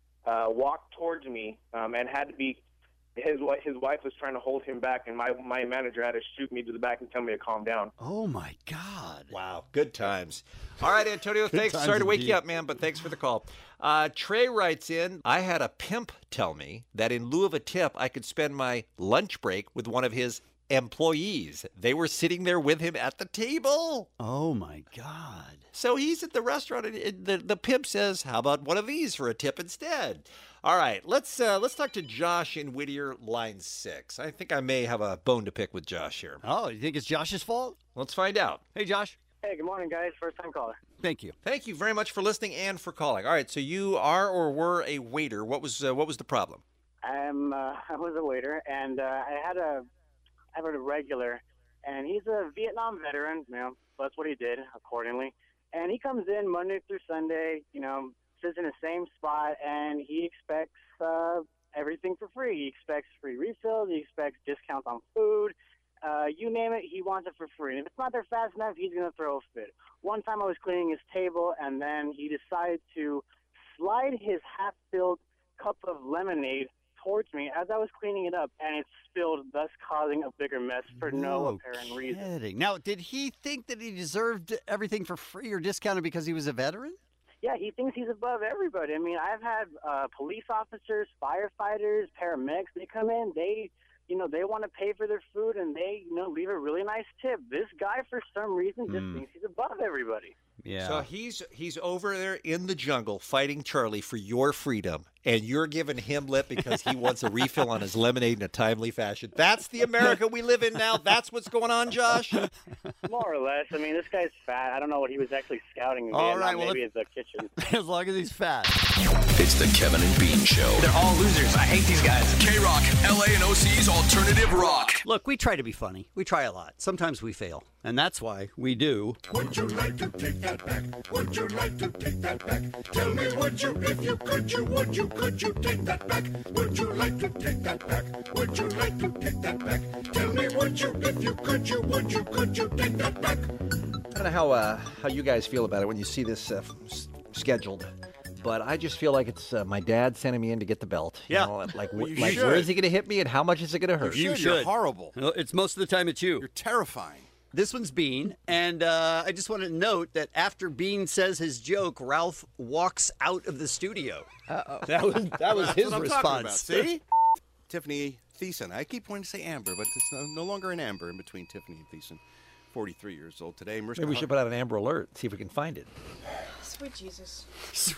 S18: walked towards me, and had to be. His wife was trying to hold him back, and my manager had to shoot me to the back and tell me to calm down.
S7: Oh my God!
S8: Wow, good times. All right, Antonio, thanks.
S7: times
S8: Sorry to wake
S7: indeed.
S8: you up, man, but thanks for the call. Trey writes in, I had a pimp tell me that in lieu of a tip, I could spend my lunch break with one of his employees. They were sitting there with him at the table.
S7: Oh my God!
S8: So he's at the restaurant, and the pimp says, "How about one of these for a tip instead?" All right, let's talk to Josh in Whittier, line 6. I think I may have a bone to pick with Josh here.
S7: Oh, you think it's Josh's fault?
S8: Let's find out.
S7: Hey, Josh.
S22: Hey, good morning, guys. First time caller.
S7: Thank you.
S8: Thank you very much for listening and for calling. All right, so you are or were a waiter. What was the problem?
S22: I was a waiter, and I had a regular, and he's a Vietnam veteran. You know, that's what he did accordingly. And he comes in Monday through Sunday. You know, sits in the same spot, and he expects everything for free. He expects free refills. He expects discounts on food. You name it, he wants it for free. And if it's not there fast enough, he's going to throw a fit. One time I was cleaning his table, and then he decided to slide his half-filled cup of lemonade towards me as I was cleaning it up, and it spilled, thus causing a bigger mess for no apparent reason.
S7: Kidding. Now, did he think that he deserved everything for free or discounted because he was a veteran?
S22: Yeah, he thinks he's above everybody. I mean, I've had police officers, firefighters, paramedics. They come in, they want to pay for their food, and they, leave a really nice tip. This guy, for some reason, just thinks he's above everybody.
S7: Yeah.
S8: So he's over there in the jungle fighting Charlie for your freedom, and you're giving him lip because he wants a refill on his lemonade in a timely fashion. That's the America we live in now. That's what's going on, Josh?
S22: More or less. I mean, this guy's fat. I don't know what he was actually scouting in
S7: All
S22: Vietnam.
S7: right, well,
S22: Maybe it's the kitchen.
S7: As long as he's fat.
S6: It's the Kevin and Bean Show. They're all losers. I hate these guys. K-Rock, LA and OC's alternative rock.
S7: Look, we try to be funny. We try a lot. Sometimes we fail. And that's why we do.
S11: Would you like to take that back? Would you like to take that back? Tell me, would you, if you could you take that back? Would you like to take that back? Would you like to take that back? Tell me, would you, if you could you take that back?
S8: I don't know how you guys feel about it when you see this scheduled, but I just feel like it's my dad sending me in to get the belt. You know, like where is he going to hit me and how much is it going to hurt?
S7: You should.
S17: You're horrible.
S7: No, it's most of the time it's you.
S17: You're terrifying.
S7: This one's Bean, and I just want to note that after Bean says his joke, Ralph walks out of the studio.
S9: Uh-oh.
S7: That was his
S17: That's what I'm talking
S7: response.
S17: about. See? Tiffany Thiessen. I keep wanting to say Amber, but it's no longer an Amber in between Tiffany and Thiessen. 43 years old today.
S8: Maybe we should put out an Amber Alert, see if we can find it.
S9: Sweet Jesus.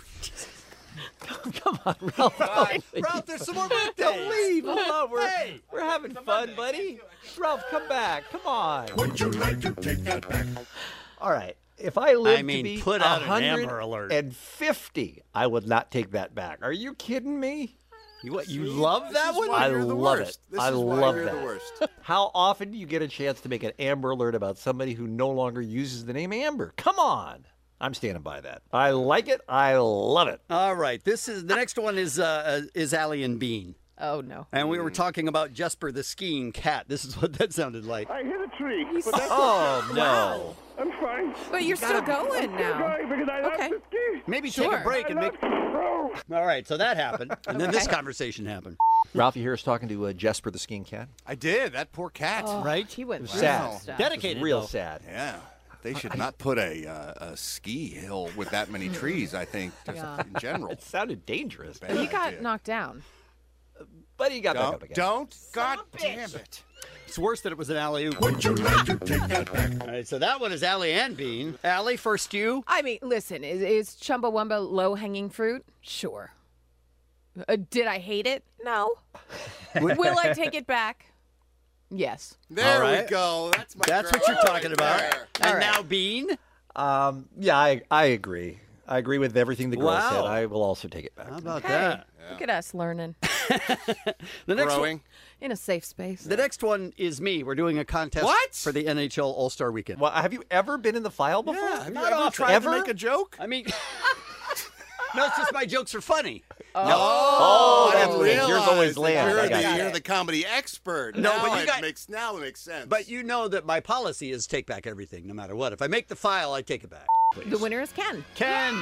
S8: Come on, Ralph.
S7: Ralph, there's some more birthdays.
S8: Don't leave. Hold on. We're having fun, buddy. Ralph, come back. Come on.
S11: Would you like to take that back?
S8: All right. If I lived
S7: I mean,
S8: to be
S7: put out an Amber Alert.
S8: 150, I would not take that back. Are you kidding me?
S7: You love that one?
S8: I love it. I love
S17: you're
S8: that.
S17: the worst.
S8: How often do you get a chance to make an Amber Alert about somebody who no longer uses the name Amber? Come on. I'm standing by that. I like it. I love it.
S7: All right. The next one is Allie and Bean.
S9: Oh, no.
S7: And we were talking about Jesper the skiing cat. This is what that sounded like.
S11: I hit a tree. But that's
S8: Oh, no.
S9: Wow.
S11: I'm fine.
S9: But you're still going now.
S11: I'm going because I
S9: Okay.
S11: love to ski.
S7: Maybe take a break and make... All right, so that happened. And then this conversation happened.
S8: Ralph, you hear us talking to Jesper the skiing cat?
S17: I did. That poor cat.
S9: Oh,
S7: Right?
S9: He went
S8: It was
S9: through
S8: sad.
S9: some stuff.
S7: Dedicated,
S8: It was real
S7: though.
S8: sad.
S17: Yeah. They should not put a ski hill with that many trees, I think, just
S9: Yeah.
S17: in general.
S8: It sounded dangerous.
S17: Bad
S9: He got
S17: idea.
S9: knocked down.
S8: But he got back up again.
S17: Don't. God damn it.
S7: It's worse that it was an alley-oop.
S11: Would you like to take that back?
S7: All right, so that one is Allie and Bean. Allie, first you.
S9: I mean, listen, is Chumbawamba low-hanging fruit? Sure. Did I hate it? No. Will I take it back? Yes.
S17: There
S7: All right.
S17: we go. That's my
S7: That's
S17: girl
S7: what you're
S17: right
S7: talking about.
S17: there.
S7: And
S9: All right.
S7: now Bean.
S8: Yeah, I agree. I agree with everything the girl
S7: Wow.
S8: said. I will also take it back.
S7: How about
S9: Hey,
S7: that?
S9: look at us learning.
S7: The next
S17: Growing.
S7: one,
S9: In a safe space.
S7: the next one is me. We're doing a contest
S17: What?
S7: for the NHL All-Star Weekend.
S8: Well, have you ever been in the file before?
S17: Yeah, have you
S7: Not
S17: ever
S7: often.
S17: tried
S8: Ever?
S17: to make a joke?
S7: I mean, no, it's just my jokes are funny.
S8: Oh,
S17: I
S8: that's
S17: didn't
S8: what it is. Yours
S17: realize
S8: always
S17: that
S8: lands. I got
S17: You're
S8: it.
S17: the comedy expert.
S7: No,
S17: now
S7: but you
S17: it
S7: got-
S17: makes sense.
S7: But you know that my policy is take back everything, no matter what. If I make the file, I take it back. Please.
S9: The winner is Ken.
S7: Ken!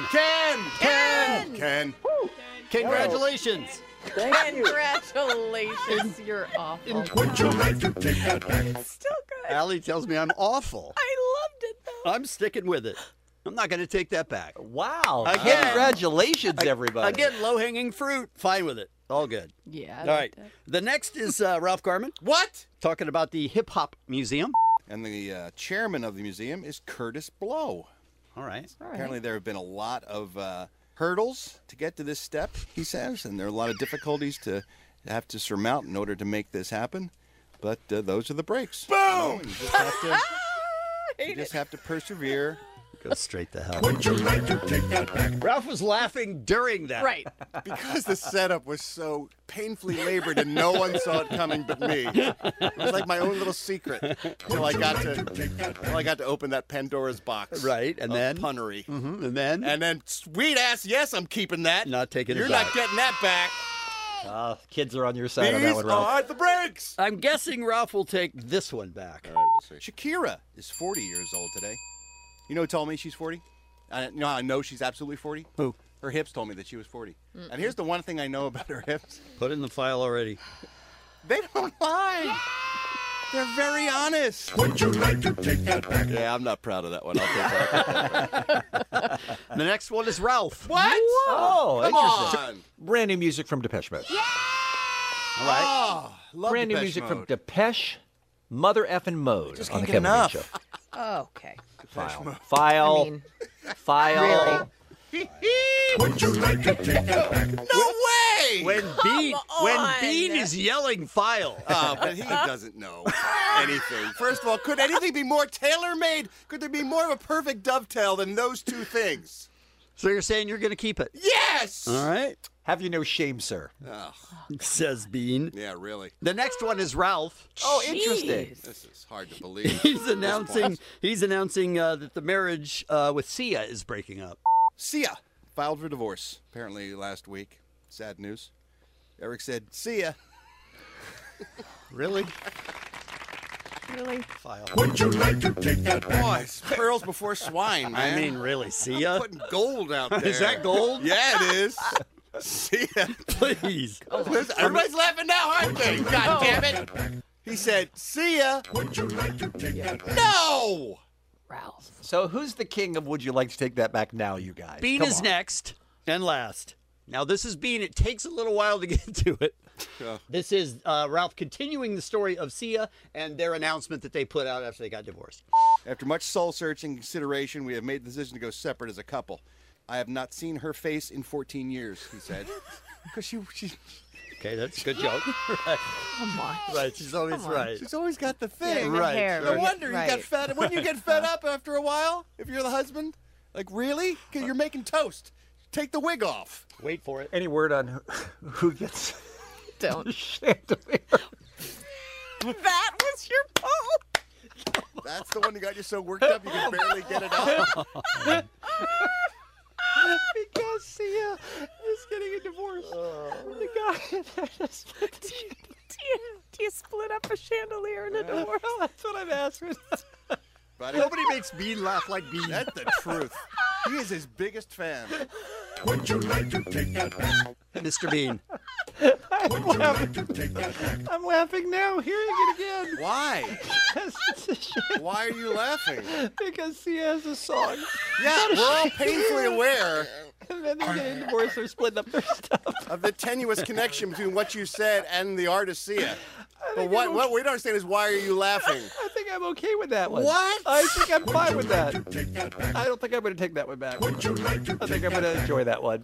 S17: Ken.
S7: Congratulations!
S9: Congratulations. You're awful.
S11: Would you like to take that back?
S9: Still good.
S7: Allie tells me I'm awful.
S9: I loved it, though.
S7: I'm sticking with it. I'm not going to take that back.
S8: Wow.
S7: Again.
S8: Congratulations, everybody.
S7: Again, low-hanging fruit. Fine with it. All good.
S9: Yeah.
S7: All right. The next is Ralph Garman.
S17: What?
S7: Talking about the Hip Hop Museum.
S17: And the chairman of the museum is Curtis Blow.
S7: All right.
S17: Apparently, there have been a lot of hurdles to get to this step, he says, and there are a lot of difficulties to have to surmount in order to make this happen. But those are the breaks. Boom! You just have to persevere.
S7: Go straight to hell.
S11: Would you like to take that back?
S7: Ralph was laughing during that.
S9: Right.
S17: Because the setup was so painfully labored and no one saw it coming but me. It was like my own little secret until I got to open that Pandora's box.
S7: Right, and
S17: of
S7: then?
S17: punnery.
S7: Mm-hmm. And then?
S17: Sweet ass, yes, I'm keeping that.
S7: Not taking
S17: You're
S7: it back.
S17: not getting that back.
S8: Kids are on your side on that
S17: These
S8: one, Ralph.
S17: are the breaks.
S7: I'm guessing Ralph will take this one back.
S17: All right, we'll see. Shakira is 40 years old today. You know who told me she's 40? You know how I know she's absolutely 40?
S7: Who?
S17: Her hips told me that she was 40. And here's the one thing I know about her hips.
S7: Put it in the file already.
S17: They don't lie. They're very honest.
S11: Would you like to take that back?
S17: Yeah, I'm not proud of that one. I'll take that.
S7: The next one is Ralph.
S17: What?
S8: Oh,
S17: Come
S8: interesting.
S17: on.
S8: Brand new music from Depeche Mode.
S7: All right.
S17: Oh, love
S8: Brand new
S17: Depeche
S8: music from
S17: Mode.
S8: Depeche Mother effing Mode
S17: Just
S8: on the
S17: can't
S8: Kevin
S17: get
S8: Bean
S17: enough.
S8: Show.
S9: Okay.
S8: File.
S9: I mean,
S8: File.
S11: Would you like to take that back?
S17: No way!
S7: When Bean is yelling file.
S17: But he doesn't know anything. First of all, could anything be more tailor-made? Could there be more of a perfect dovetail than those two things?
S7: So you're saying you're going to keep it?
S17: Yes!
S7: All right.
S8: Have you no shame, sir?
S17: Oh,
S7: Says Bean.
S17: yeah, really.
S7: The next one is Ralph.
S8: Oh, interesting.
S17: This is hard to believe.
S7: He's announcing that the marriage with Sia is breaking up.
S17: Sia filed for divorce, apparently last week. Sad news. Eric said, see ya.
S7: Really?
S9: really?
S7: File.
S11: Would you like to take that back?
S17: Boys, pearls before swine, man.
S7: I mean, really, Sia?
S17: Putting gold out there.
S7: Is that gold?
S17: Yeah, it is. See ya.
S7: Please.
S17: Listen, everybody's laughing now, aren't they? God damn it. He said, see ya.
S11: Would you like to take that back?
S17: No!
S9: Ralph.
S8: So who's the king of Would You Like to Take That Back Now, you guys?
S7: Bean
S8: Come
S7: is
S8: on.
S7: next and last. Now, this is Bean. It takes a little while to get to it.
S17: Yeah.
S7: This is Ralph continuing the story of Sia and their announcement that they put out after they got divorced.
S17: After much soul-searching and consideration, we have made the decision to go separate as a couple. I have not seen her face in 14 years, he said. Because she
S7: Okay, that's a good joke. Right.
S9: Come on.
S7: Right, she's always right.
S17: She's always got the thing.
S7: the Right. hair,
S17: No
S7: right.
S17: wonder you got
S9: Right.
S17: fed. Wouldn't you get fed up after a while if you're the husband? Like, really? Because you're making toast. Take the wig off.
S7: Wait for it.
S8: Any word on who gets
S9: Don't.
S8: the chandelier?
S9: That was your poem.
S17: That's the one that got you so worked up you can barely get it out.
S8: Because Sia is getting a divorce. The guy
S9: Do you split up a chandelier in a divorce?
S8: That's what I'm asking.
S17: Buddy,
S7: Nobody makes Bean laugh like Bean.
S17: that's the truth. He is his biggest fan.
S11: Would you like to take that back?
S7: Mr. Bean.
S11: Would you like to take that back?
S8: I'm laughing now, hearing it again.
S17: Why? Why are you laughing?
S8: Because Sia has a song.
S17: Yeah, we're all painfully aware
S8: And then they're getting divorced, they're splitting up their stuff.
S17: of the tenuous connection between what you said and the artist Sia. But what we don't understand is why are you laughing?
S8: I think I'm okay with that one.
S7: What?
S8: I think I'm fine with that. I don't think I'm going to take that one back. I think I'm going to enjoy that one.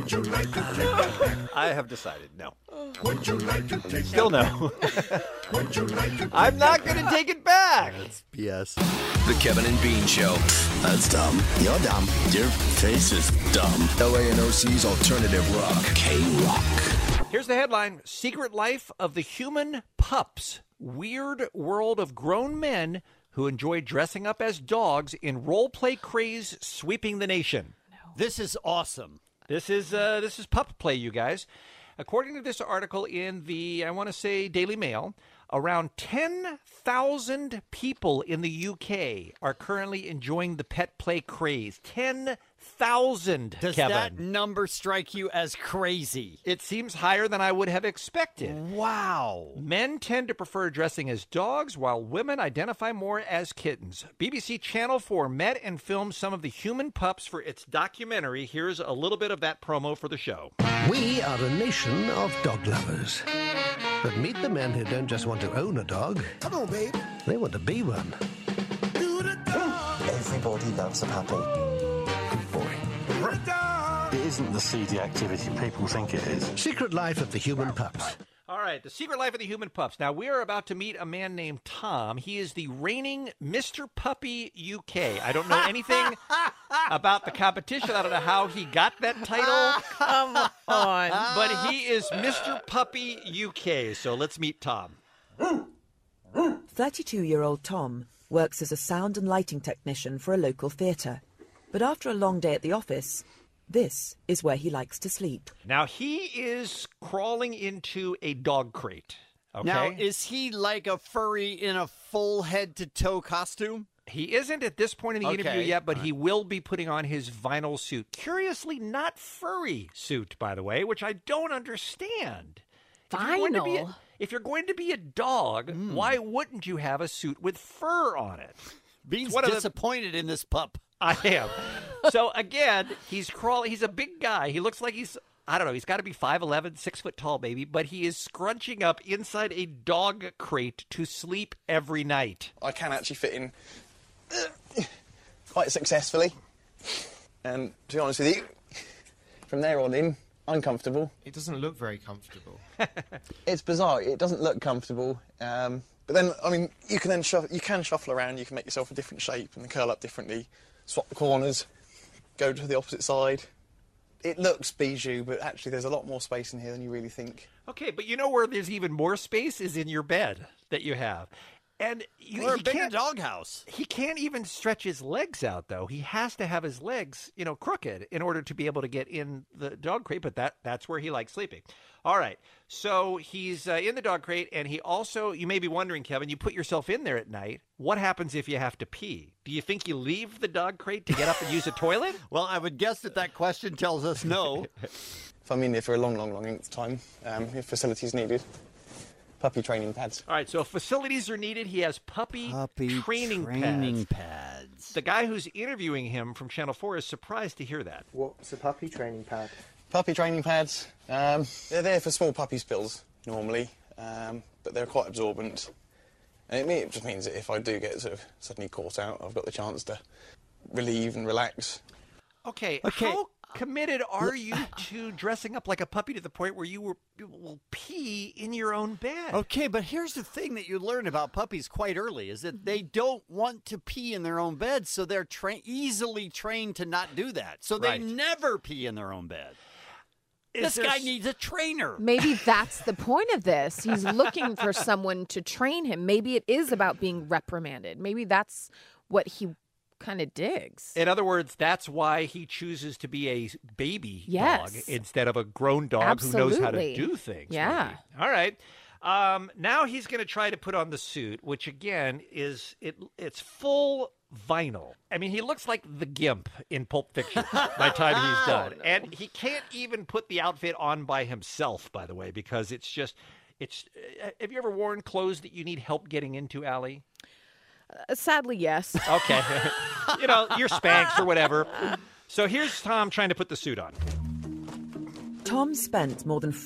S8: I have decided no. Still no. I'm not going to take it back.
S7: Yes.
S6: The Kevin and Bean Show.
S13: That's dumb. You're dumb. Your face is dumb.
S6: LANOC's alternative rock.
S13: K-Rock.
S8: Here's the headline: Secret Life of the Human Pups. Weird world of grown men who enjoy dressing up as dogs in role-play craze sweeping the nation.
S7: This is awesome.
S8: This is pup play, you guys. According to this article in the, I want to say, Daily Mail, around 10,000 people in the UK are currently enjoying the pet play craze. 10,000,
S7: Does
S8: Kevin.
S7: that number strike you as crazy?
S8: It seems higher than I would have expected.
S7: Wow.
S8: Men tend to prefer dressing as dogs, while women identify more as kittens. BBC Channel 4 met and filmed some of the human pups for its documentary. Here's a little bit of that promo for the show.
S15: We are a nation of dog lovers. But meet the men who don't just want to own a dog. Come on, babe. They want to be one.
S16: Everybody loves a puppy. Good boy. It isn't the seedy activity people think it is.
S15: Secret Life of the Human Pups.
S8: All right, The Secret Life of the Human Pups. Now, we are about to meet a man named Tom. He is the reigning Mr. Puppy UK. I don't know anything about the competition. I don't know how he got that title.
S9: Come on.
S8: But he is Mr. Puppy UK. So let's meet Tom.
S24: 32-year-old Tom works as a sound and lighting technician for a local theatre. But after a long day at the office, this is where he likes to sleep.
S8: Now, he is crawling into a dog crate. Okay?
S7: Now, is he like a furry in a full head-to-toe costume?
S8: He isn't at this point in the interview yet, but he will be putting on his vinyl suit. Curiously, not furry suit, by the way, which I don't understand.
S9: Vinyl?
S8: If you're going to be a dog, why wouldn't you have a suit with fur on it?
S7: Bean's disappointed in this pup.
S8: I am. So, again, he's crawling. He's a big guy. He looks like he's, I don't know, he's got to be 5'11", 6 foot tall, maybe, but he is scrunching up inside a dog crate to sleep every night.
S25: I can actually fit in quite successfully. And to be honest with you, from there on in, uncomfortable.
S26: It doesn't look very comfortable.
S25: It's bizarre. It doesn't look comfortable. But then, I mean, you can shuffle around. You can make yourself a different shape and curl up differently, swap the corners, go to the opposite side. It looks bijou, but actually there's a lot more space in here than you really think.
S8: Okay, but you know where there's even more space is in your bed that you have. And
S7: Or a bigger doghouse.
S8: He can't even stretch his legs out, though. He has to have his legs, crooked in order to be able to get in the dog crate, but that's where he likes sleeping. All right, so he's in the dog crate, and he also, you may be wondering, Kevin, you put yourself in there at night. What happens if you have to pee? Do you think you leave the dog crate to get up and use a toilet?
S7: Well, I would guess that question tells us no.
S25: If I'm in there for a long, long, long length of time, if facilities needed. Puppy training pads.
S8: All right, so if facilities are needed, he has puppy training
S7: pads.
S8: The guy who's interviewing him from Channel 4 is surprised to hear that.
S25: What's a puppy training pad? Puppy training pads. They're there for small puppy spills, normally, but they're quite absorbent. And it just means that if I do get sort of suddenly caught out, I've got the chance to relieve and relax.
S8: Okay. How committed are you to dressing up like a puppy to the point where you will pee in your own bed?
S7: Okay, but here's the thing that you learn about puppies quite early is that they don't want to pee in their own bed, so they're easily trained to not do that. So they never pee in their own bed. This guy needs a trainer.
S9: Maybe that's the point of this. He's looking for someone to train him. Maybe it is about being reprimanded. Maybe that's what he kind of digs.
S8: In other words, that's why he chooses to be a baby dog instead of a grown dog who knows how to do things.
S9: Yeah.
S8: Maybe. All right. Now he's going to try to put on the suit, which again is it's full vinyl. I mean, he looks like the Gimp in Pulp Fiction by the time he's done. No. And he can't even put the outfit on by himself, by the way, because it's have you ever worn clothes that you need help getting into, Allie?
S9: Sadly, yes.
S8: Okay. Your Spanx or whatever. So here's Tom trying to put the suit on.
S24: Tom spent more than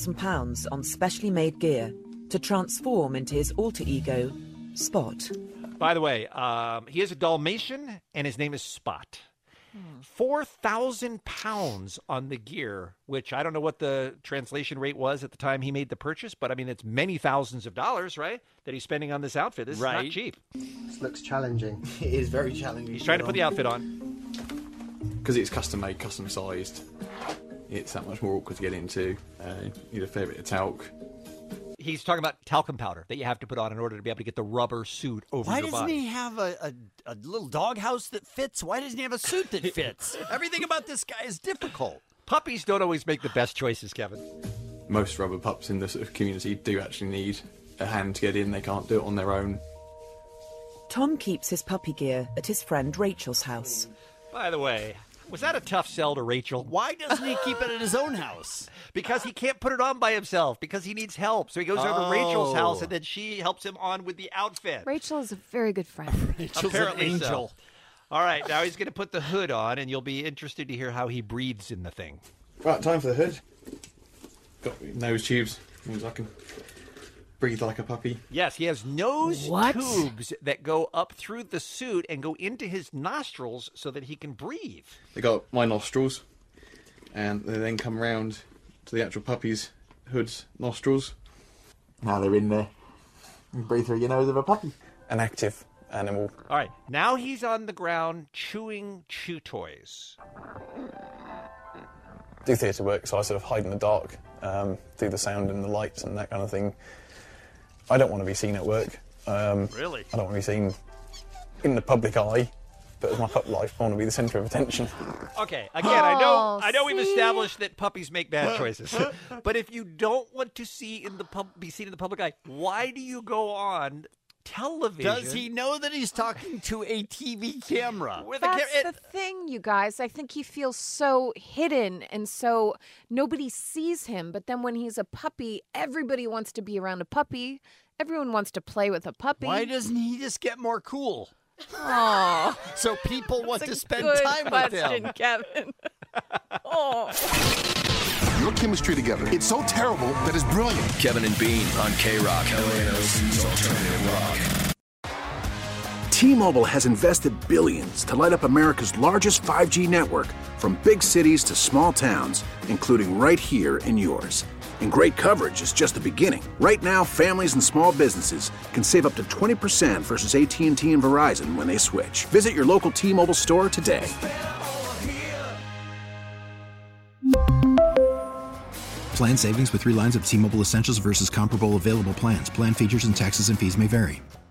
S24: £4,000 on specially made gear to transform into his alter ego, Spot.
S8: By the way, he is a Dalmatian, and his name is Spot. 4,000 pounds on the gear, which I don't know what the translation rate was at the time he made the purchase, but I mean, it's many thousands of dollars, right, that he's spending on this outfit. This is not cheap.
S1: This looks challenging. It is very challenging.
S8: He's trying to put the outfit on.
S25: Because it's custom made, custom sized, it's that much more awkward to get into. You need a fair bit of talc.
S8: He's talking about talcum powder that you have to put on in order to be able to get the rubber suit over
S7: Why
S8: your
S7: doesn't
S8: body.
S7: he have a little doghouse that fits? Why doesn't he have a suit that fits? Everything about this guy is difficult.
S8: Puppies don't always make the best choices, Kevin.
S25: Most rubber pups in the sort of community do actually need a hand to get in. They can't do it on their own.
S24: Tom keeps his puppy gear at his friend Rachel's house.
S8: By the way, was that a tough sell to Rachel?
S7: Why doesn't he keep it at his own house?
S8: Because he can't put it on by himself, because he needs help. So he goes over to Rachel's house, and then she helps him on with the outfit.
S9: Rachel is a very good friend.
S7: Rachel's
S8: Apparently
S7: an angel.
S8: so. All right, now he's going to put the hood on, and you'll be interested to hear how he breathes in the thing.
S25: Right, time for the hood. Got nose tubes, means I can breathe like a puppy.
S8: Yes, he has nose tubes that go up through the suit and go into his nostrils so that he can breathe.
S25: They got my nostrils, and they then come round to the actual puppy's hood's nostrils. Now they're in there. You breathe through your nose of a puppy. An active animal.
S8: All right, now he's on the ground chewing chew toys.
S25: Do theatre work, so I sort of hide in the dark, do the sound and the lights and that kind of thing. I don't want to be seen at work.
S8: Really?
S25: I don't want to be seen in the public eye, but as my pup life, I want to be the centre of attention.
S8: Okay, again, I know we've established that puppies make bad choices, but if you don't want to be seen in the public eye, why do you go on television?
S7: Does he know that he's talking to a TV camera?
S9: That's the thing, you guys. I think he feels so hidden and so nobody sees him. But then when he's a puppy, everybody wants to be around a puppy. Everyone wants to play with a puppy.
S7: Why doesn't he just get more cool?
S9: Oh,
S7: so people want to spend time with him.
S9: Kevin. Oh.
S11: Your chemistry together, it's so terrible that it's brilliant.
S6: Kevin and Bean on K-Rock. LANOC's Alternative Rock.
S2: T-Mobile has invested billions to light up America's largest 5G network, from big cities to small towns, including right here in yours. And great coverage is just the beginning. Right now, families and small businesses can save up to 20% versus AT&T and Verizon when they switch. Visit your local T-Mobile store today.
S4: Plan savings with 3 lines of T-Mobile Essentials versus comparable available plans. Plan features and taxes and fees may vary.